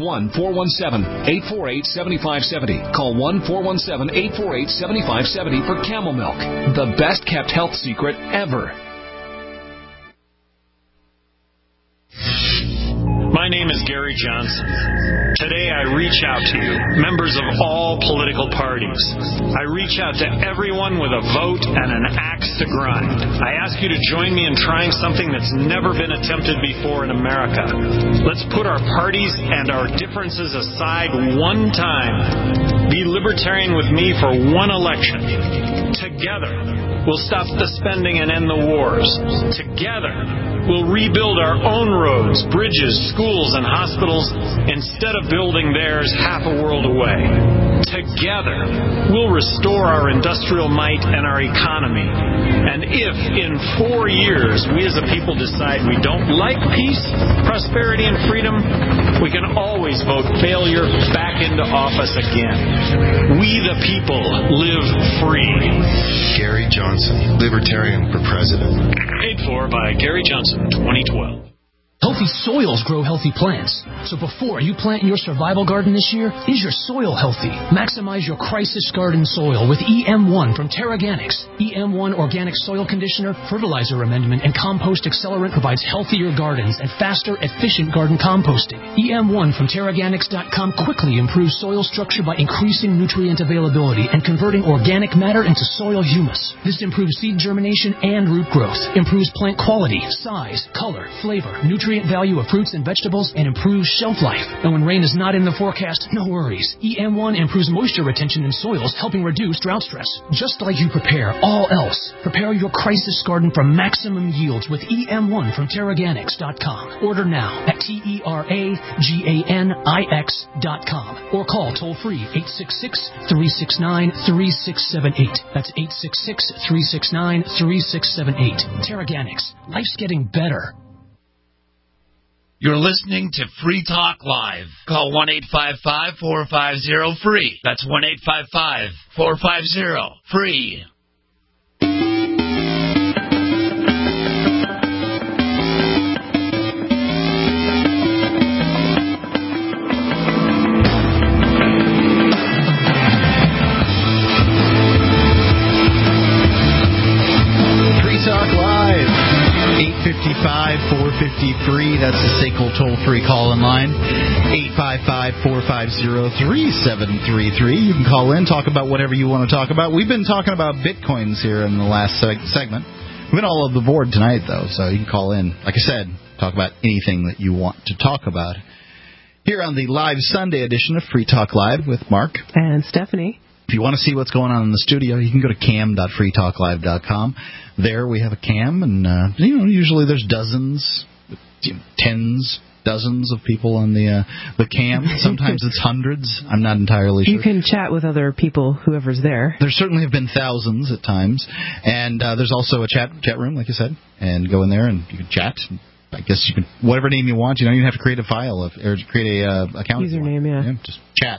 [SPEAKER 7] 1-417-848-7570. Call 1-417-848-7570 for Camel Milk, the best kept health secret ever.
[SPEAKER 17] My name is Gary Johnson. Today I reach out to you, members of all political parties. I reach out to everyone with a vote and an axe to grind. I ask you to join me in trying something that's never been attempted before in America. Let's put our parties and our differences aside one time. Be libertarian with me for one election. Together, we'll stop the spending and end the wars. Together, we'll rebuild our own roads, bridges, schools, and hospitals instead of building theirs half a world away. Together, we'll restore our industrial might and our economy. And if in 4 years we as a people decide we don't like peace, prosperity, and freedom, we can always vote failure back into office again. We the people live free.
[SPEAKER 18] Gary Johnson, Libertarian for President.
[SPEAKER 17] Paid for by Gary Johnson, 2012.
[SPEAKER 19] Healthy soils grow healthy plants. So before you plant your survival garden this year, is your soil healthy? Maximize your crisis garden soil with EM1 from TerraGanix. EM1 Organic Soil Conditioner, Fertilizer Amendment, and Compost Accelerant provides healthier gardens and faster, efficient garden composting. EM1 from TerraGanix.com quickly improves soil structure by increasing nutrient availability and converting organic matter into soil humus. This improves seed germination and root growth, improves plant quality, size, color, flavor, nutrient value of fruits and vegetables, and improves shelf life. And when rain is not in the forecast, no worries. EM1 improves moisture retention in soils, helping reduce drought stress. Just like you prepare all else, prepare your crisis garden for maximum yields with EM1 from TerraGanix.com. Order now at TerraGanix.com or call toll-free 866-369-3678. That's 866-369-3678. TerraGanix. Life's getting better.
[SPEAKER 10] You're listening to Free Talk Live. Call 1-855-450-FREE. That's 1-855-450-FREE.
[SPEAKER 1] $855-450-FREE. That's the SACL toll-free call-in line. 855-450-3733. You can call in, talk about whatever you want to talk about. We've been talking about Bitcoins here in the last segment. We've been all over the board tonight, though, so you can call in. Like I said, talk about anything that you want to talk about. Here on the live Sunday edition of Free Talk Live with Mark.
[SPEAKER 2] And Stephanie.
[SPEAKER 1] If you want to see what's going on in the studio, you can go to cam.freetalklive.com. There we have a cam, and usually there's dozens, tens, dozens of people on the cam. Sometimes it's hundreds. I'm not entirely sure.
[SPEAKER 2] You can chat with other people, whoever's there.
[SPEAKER 1] There certainly have been thousands at times, and there's also a chat room, like you said, and go in there and you can chat. I guess you can, whatever name you want. You don't even have to create a file or create a account.
[SPEAKER 2] Username, yeah.
[SPEAKER 1] Just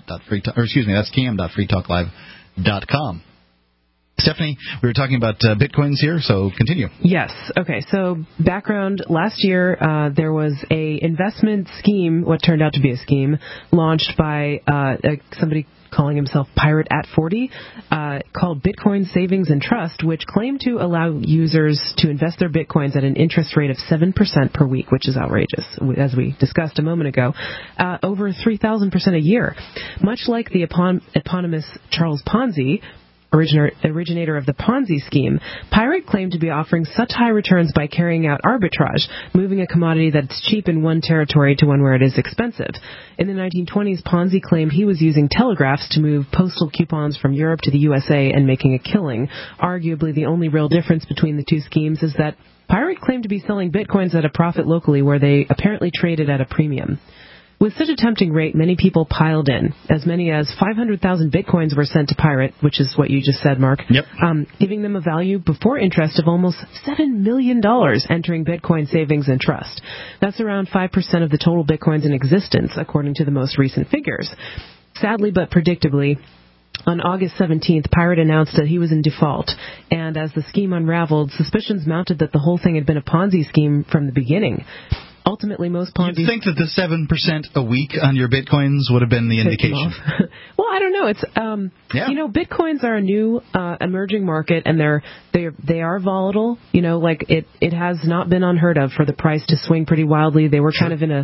[SPEAKER 1] that's cam.freetalklive.com. Stephanie, we were talking about Bitcoins here, so continue.
[SPEAKER 2] Yes. Okay, so background. Last year, there was a investment scheme, what turned out to be a scheme, launched by somebody calling himself Pirate at 40, called Bitcoin Savings and Trust, which claimed to allow users to invest their Bitcoins at an interest rate of 7% per week, which is outrageous, as we discussed a moment ago, over 3,000% a year. Much like the eponymous Charles Ponzi, originator of the Ponzi scheme, Pirate claimed to be offering such high returns by carrying out arbitrage, moving a commodity that's cheap in one territory to one where it is expensive. In the 1920s, Ponzi claimed he was using telegraphs to move postal coupons from Europe to the USA and making a killing. Arguably, the only real difference between the two schemes is that Pirate claimed to be selling Bitcoins at a profit locally where they apparently traded at a premium. With such a tempting rate, many people piled in. As many as 500,000 Bitcoins were sent to Pirate, which is what you just said, Mark,
[SPEAKER 1] yep.
[SPEAKER 2] Giving them a value before interest of almost $7 million entering Bitcoin Savings and Trust. That's around 5% of the total Bitcoins in existence, according to the most recent figures. Sadly but predictably, on August 17th, Pirate announced that he was in default, and as the scheme unraveled, suspicions mounted that the whole thing had been a Ponzi scheme from the beginning. Ultimately, most Ponzi...
[SPEAKER 1] You'd think that the 7% a week on your Bitcoins would have been the indication.
[SPEAKER 2] Well, I don't know. It's Bitcoins are a new emerging market, and they are volatile. It has not been unheard of for the price to swing pretty wildly. They were kind of in a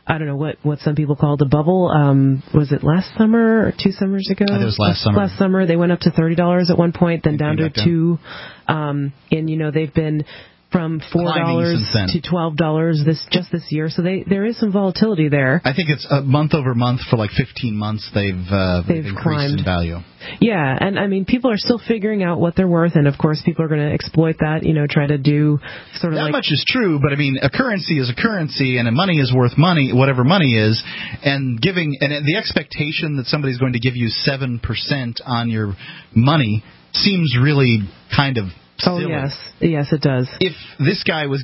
[SPEAKER 2] I don't know what some people call the bubble. Was it last summer or 2 summers ago?
[SPEAKER 1] I think it was last summer.
[SPEAKER 2] Last summer they went up to $30 at one point, then down to $2. And they've been from $4 to $12 this year. So there is some volatility there.
[SPEAKER 1] I think it's month over month for like 15 months they've increased
[SPEAKER 2] climbed
[SPEAKER 1] in value.
[SPEAKER 2] Yeah, and I mean people are still figuring out what they're worth, and of course people are going to exploit that. Try to do sort of
[SPEAKER 1] that much is true, but I mean a currency is a currency, and a money is worth money, whatever money is, and the expectation that somebody's going to give you 7% on your money seems really kind of silly.
[SPEAKER 2] Oh yes, it does.
[SPEAKER 1] If this guy was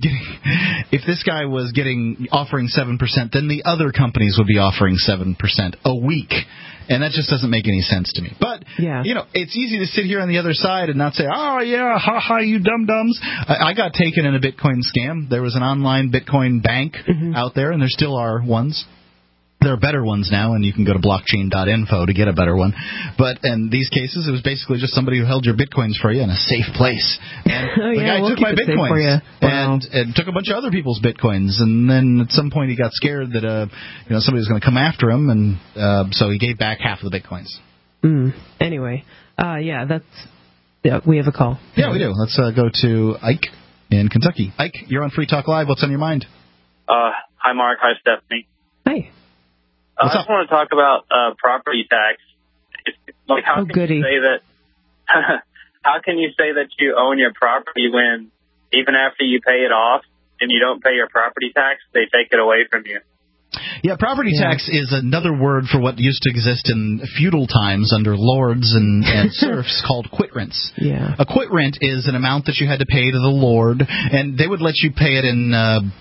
[SPEAKER 1] offering 7%, then the other companies would be offering 7% a week, and that just doesn't make any sense to me. But it's easy to sit here on the other side and not say, "Oh yeah, ha ha, you dum dums." I got taken in a Bitcoin scam. There was an online Bitcoin bank out there, and there still are ones. There are better ones now, and you can go to blockchain.info to get a better one. But in these cases, it was basically just somebody who held your Bitcoins for you in a safe place. And the guy took my Bitcoins and took a bunch of other people's Bitcoins. And then at some point he got scared that somebody was going to come after him, and so he gave back half of the Bitcoins.
[SPEAKER 2] Anyway, we have a call.
[SPEAKER 1] Yeah, we do. Let's go to Ike in Kentucky. Ike, you're on Free Talk Live. What's on your mind?
[SPEAKER 20] Hi, Mark. Hi, Stephanie.
[SPEAKER 2] Hi.
[SPEAKER 20] I just want to talk about property tax. How can you say that? How can you say that you own your property when even after you pay it off and you don't pay your property tax, they take it away from you?
[SPEAKER 1] Yeah, property tax is another word for what used to exist in feudal times under lords and serfs called quit rents.
[SPEAKER 2] Yeah.
[SPEAKER 1] A quit rent is an amount that you had to pay to the lord, and they would let you pay it in,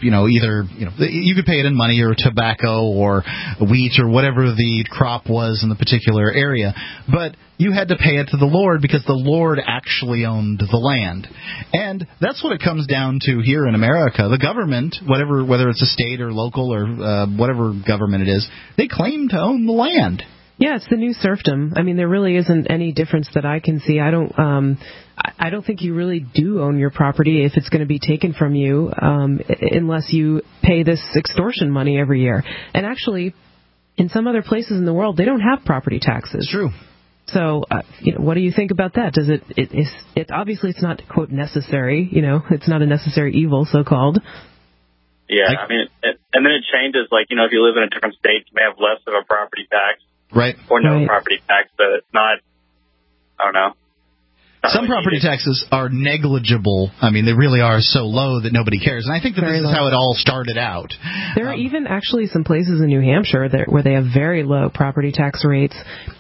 [SPEAKER 1] you could pay it in money or tobacco or wheat or whatever the crop was in the particular area. But you had to pay it to the lord because the lord actually owned the land. And that's what it comes down to here in America. The government, whether it's a state or local or whatever government it is, they claim to own the land.
[SPEAKER 2] Yeah, it's the new serfdom. I mean, there really isn't any difference that I can see. I don't think you really do own your property if it's going to be taken from you unless you pay this extortion money every year. And actually, in some other places in the world, they don't have property taxes.
[SPEAKER 1] True.
[SPEAKER 2] So, what do you think about that? Does it obviously it's not, quote, necessary, it's not a necessary evil, so-called.
[SPEAKER 20] Yeah, I mean, and then it changes, if you live in a different state, you may have less of a property tax.
[SPEAKER 1] Right.
[SPEAKER 20] Or no property tax, but it's not, I don't know.
[SPEAKER 1] Some property taxes are negligible. I mean, they really are so low that nobody cares. And I think that this is how it all started out.
[SPEAKER 2] There are even actually some places in New Hampshire where they have very low property tax rates.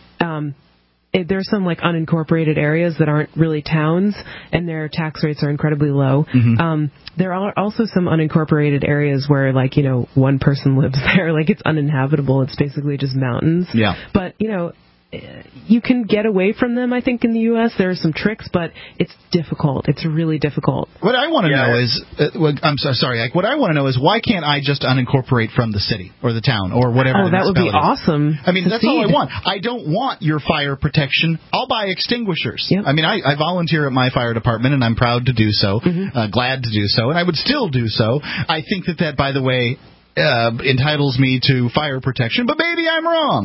[SPEAKER 2] There's some unincorporated areas that aren't really towns, and their tax rates are incredibly low.
[SPEAKER 1] Mm-hmm.
[SPEAKER 2] There are also some unincorporated areas where, one person lives there. It's uninhabitable. It's basically just mountains.
[SPEAKER 1] Yeah.
[SPEAKER 2] But, you can get away from them, I think, in the U.S. There are some tricks, but it's difficult. It's really difficult.
[SPEAKER 1] What I want to know is, I'm sorry, what I want to know is why can't I just unincorporate from the city or the town or whatever?
[SPEAKER 2] Oh, that would be awesome.
[SPEAKER 1] I mean, that's all I want. I don't want your fire protection. I'll buy extinguishers.
[SPEAKER 2] Yep.
[SPEAKER 1] I mean, I volunteer at my fire department, and I'm proud to do so, glad to do so, and I would still do so. I think that, by the way, entitles me to fire protection, but maybe I'm wrong.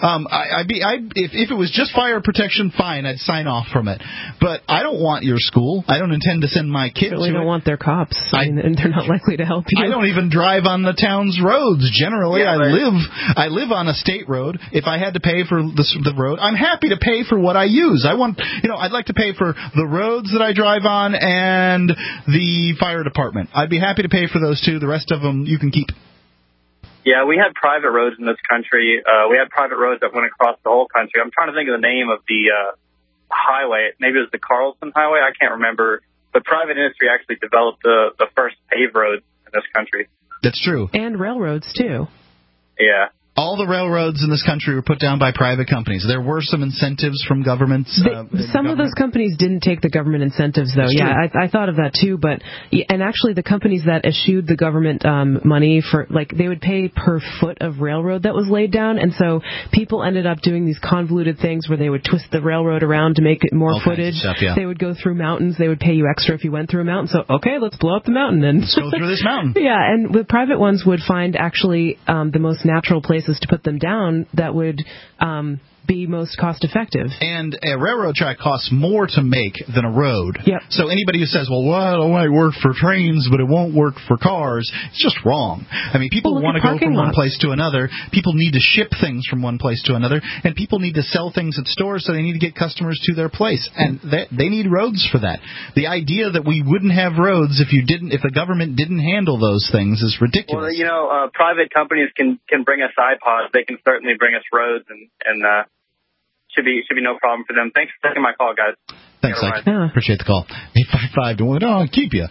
[SPEAKER 1] If it was just fire protection, fine, I'd sign off from it. But I don't want your school. I don't intend to send my kids to it.
[SPEAKER 2] Really don't want their cops, and they're not likely to help you.
[SPEAKER 1] I don't even drive on the town's roads. Generally, I live on a state road. If I had to pay for the road, I'm happy to pay for what I use. I'd like to pay for the roads that I drive on and the fire department. I'd be happy to pay for those two. The rest of them you can keep.
[SPEAKER 20] Yeah, we had private roads in this country. We had private roads that went across the whole country. I'm trying to think of the name of the highway. Maybe it was the Carlson Highway. I can't remember. But private industry actually developed the first paved roads in this country.
[SPEAKER 1] That's true.
[SPEAKER 2] And railroads, too.
[SPEAKER 20] Yeah.
[SPEAKER 1] All the railroads in this country were put down by private companies. There were some incentives from governments.
[SPEAKER 2] Some of those companies didn't take the government incentives, though.
[SPEAKER 1] That's
[SPEAKER 2] yeah, I thought of that too. And actually, the companies that eschewed the government money for, like, they would pay per foot of railroad that was laid down, and so people ended up doing these convoluted things where they would twist the railroad around to make it more footage.
[SPEAKER 1] Stuff, yeah.
[SPEAKER 2] They would go through mountains. They would pay you extra if you went through a mountain. So, okay, let's blow up the mountain and
[SPEAKER 1] let's go through this mountain.
[SPEAKER 2] Yeah, and the private ones would find actually the most natural places to put them down that would be most cost effective.
[SPEAKER 1] And a railroad track costs more to make than a road.
[SPEAKER 2] Yep.
[SPEAKER 1] So anybody who says, well, it might work for trains, but it won't work for cars, it's just wrong. I mean, people want to go from one place to another. People need to ship things from one place to another. And people need to sell things at stores, so they need to get customers to their place. And they need roads for that. The idea that we wouldn't have roads if the government didn't handle those things is ridiculous.
[SPEAKER 20] Well, private companies can bring us iPods. They can certainly bring us roads, and should be no problem for them. Thanks for taking my call, guys.
[SPEAKER 1] Thanks, Ike. Appreciate the call. 855, keep you.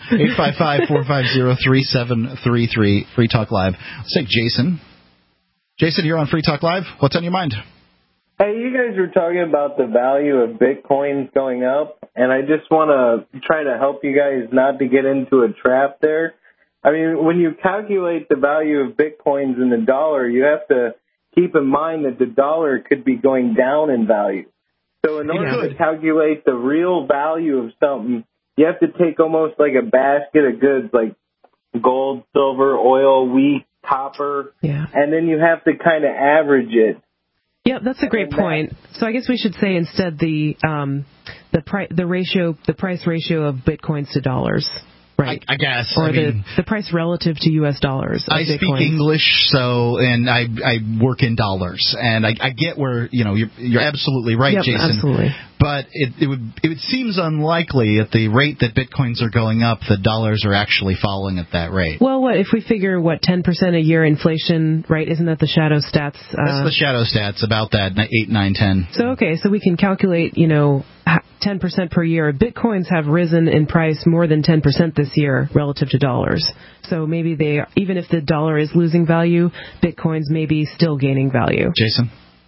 [SPEAKER 1] 855-450-3733, Free Talk Live. Let's take Jason. Jason, you're on Free Talk Live. What's on your mind?
[SPEAKER 21] Hey, you guys were talking about the value of Bitcoins going up, and I just want to try to help you guys not to get into a trap there. I mean, when you calculate the value of Bitcoins in the dollar, you have to keep in mind that the dollar could be going down in value. So in order to calculate the real value of something, you have to take almost like a basket of goods like gold, silver, oil, wheat, copper, and then you have to kind of average it.
[SPEAKER 2] Yeah, that's a great point. So I guess we should say instead the price ratio of Bitcoins to dollars. Right.
[SPEAKER 1] I guess.
[SPEAKER 2] Or the price relative to U.S. dollars.
[SPEAKER 1] I speak English, and I work in dollars, and I get where you're absolutely right, Jason.
[SPEAKER 2] Absolutely.
[SPEAKER 1] But it seems unlikely at the rate that Bitcoins are going up, the dollars are actually falling at that rate.
[SPEAKER 2] Well, what if we figure 10% a year inflation? Right? Isn't that the shadow stats?
[SPEAKER 1] That's the shadow stats about that 8, 9, 10.
[SPEAKER 2] So so we can calculate 10% per year. Bitcoins have risen in price more than 10% this year relative to dollars. So maybe even if the dollar is losing value, Bitcoins may be still gaining value.
[SPEAKER 1] Jason?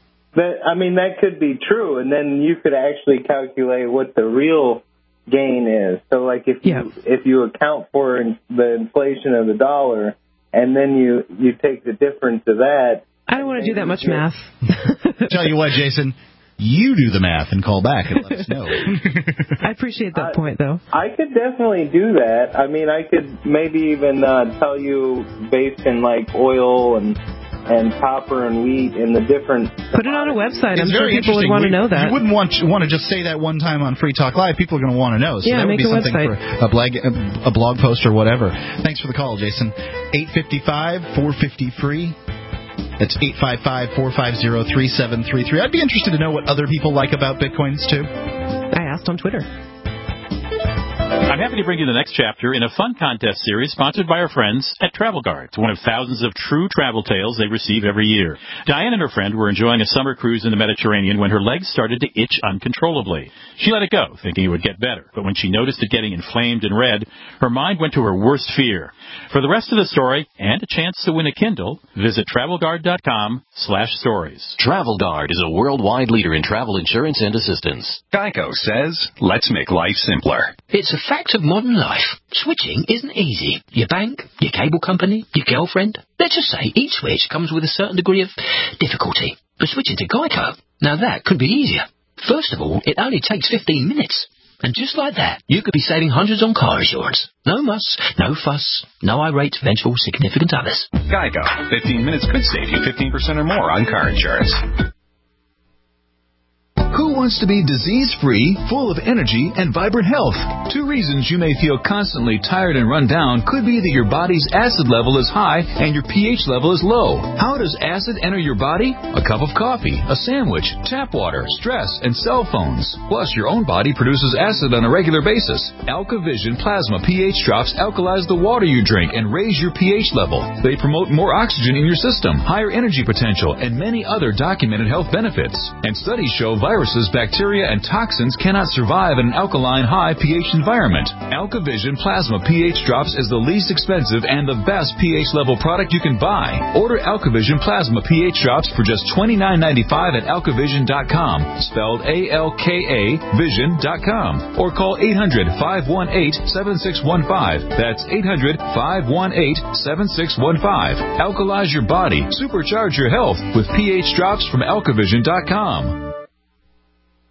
[SPEAKER 21] That could be true, and then you could actually calculate what the real gain is. So, like, if you account for the inflation of the dollar, and then you take the difference of that.
[SPEAKER 2] I don't want to do that much math.
[SPEAKER 1] Tell you what, Jason. You do the math and call back and let us know.
[SPEAKER 2] I appreciate that point, though.
[SPEAKER 21] I could definitely do that. I mean, I could maybe even tell you based in, like, oil and copper and wheat and the different...
[SPEAKER 2] Put it on a website. I'm sure people would want to know that.
[SPEAKER 1] You wouldn't want to just say that one time on Free Talk Live. People are going to want to know. So that would be something for a blog post or whatever. Thanks for the call, Jason. 855-450-FREE. That's 855-450-3733. I'd be interested to know what other people like about Bitcoins, too.
[SPEAKER 2] I asked on Twitter.
[SPEAKER 22] I'm happy to bring you the next chapter in a fun contest series sponsored by our friends at Travel Guard. It's one of thousands of true travel tales they receive every year. Diane and her friend were enjoying a summer cruise in the Mediterranean when her legs started to itch uncontrollably. She let it go, thinking it would get better. But when she noticed it getting inflamed and red, her mind went to her worst fear. For the rest of the story and a chance to win a Kindle, visit TravelGuard.com/stories.
[SPEAKER 23] Travel Guard is a worldwide leader in travel insurance and assistance.
[SPEAKER 24] Geico says, let's make life simpler.
[SPEAKER 25] It's a fact of modern life. Switching isn't easy. Your bank, your cable company, your girlfriend. Let's just say each switch comes with a certain degree of difficulty. But switching to Geico, now that could be easier. First of all, it only takes 15 minutes. And just like that, you could be saving hundreds on car insurance. No muss, no fuss, no irate, vengeful, significant others.
[SPEAKER 24] Geico. 15 minutes could save you 15% or more on car insurance.
[SPEAKER 26] Who wants to be disease-free, full of energy, and vibrant health? 2 reasons you may feel constantly tired and run down could be that your body's acid level is high and your pH level is low. How does acid enter your body? A cup of coffee, a sandwich, tap water, stress, and cell phones. Plus, your own body produces acid on a regular basis. AlkaVision Plasma pH drops alkalize the water you drink and raise your pH level. They promote more oxygen in your system, higher energy potential, and many other documented health benefits. And studies show viruses viruses, bacteria, and toxins cannot survive in an alkaline high pH environment. AlkaVision Plasma pH Drops is the least expensive and the best pH level product you can buy. Order AlkaVision Plasma pH Drops for just $29.95 at alkavision.com, spelled ALKA vision.com, or call 800-518-7615. That's 800-518-7615. Alkalize your body. Supercharge your health with pH Drops from alkavision.com.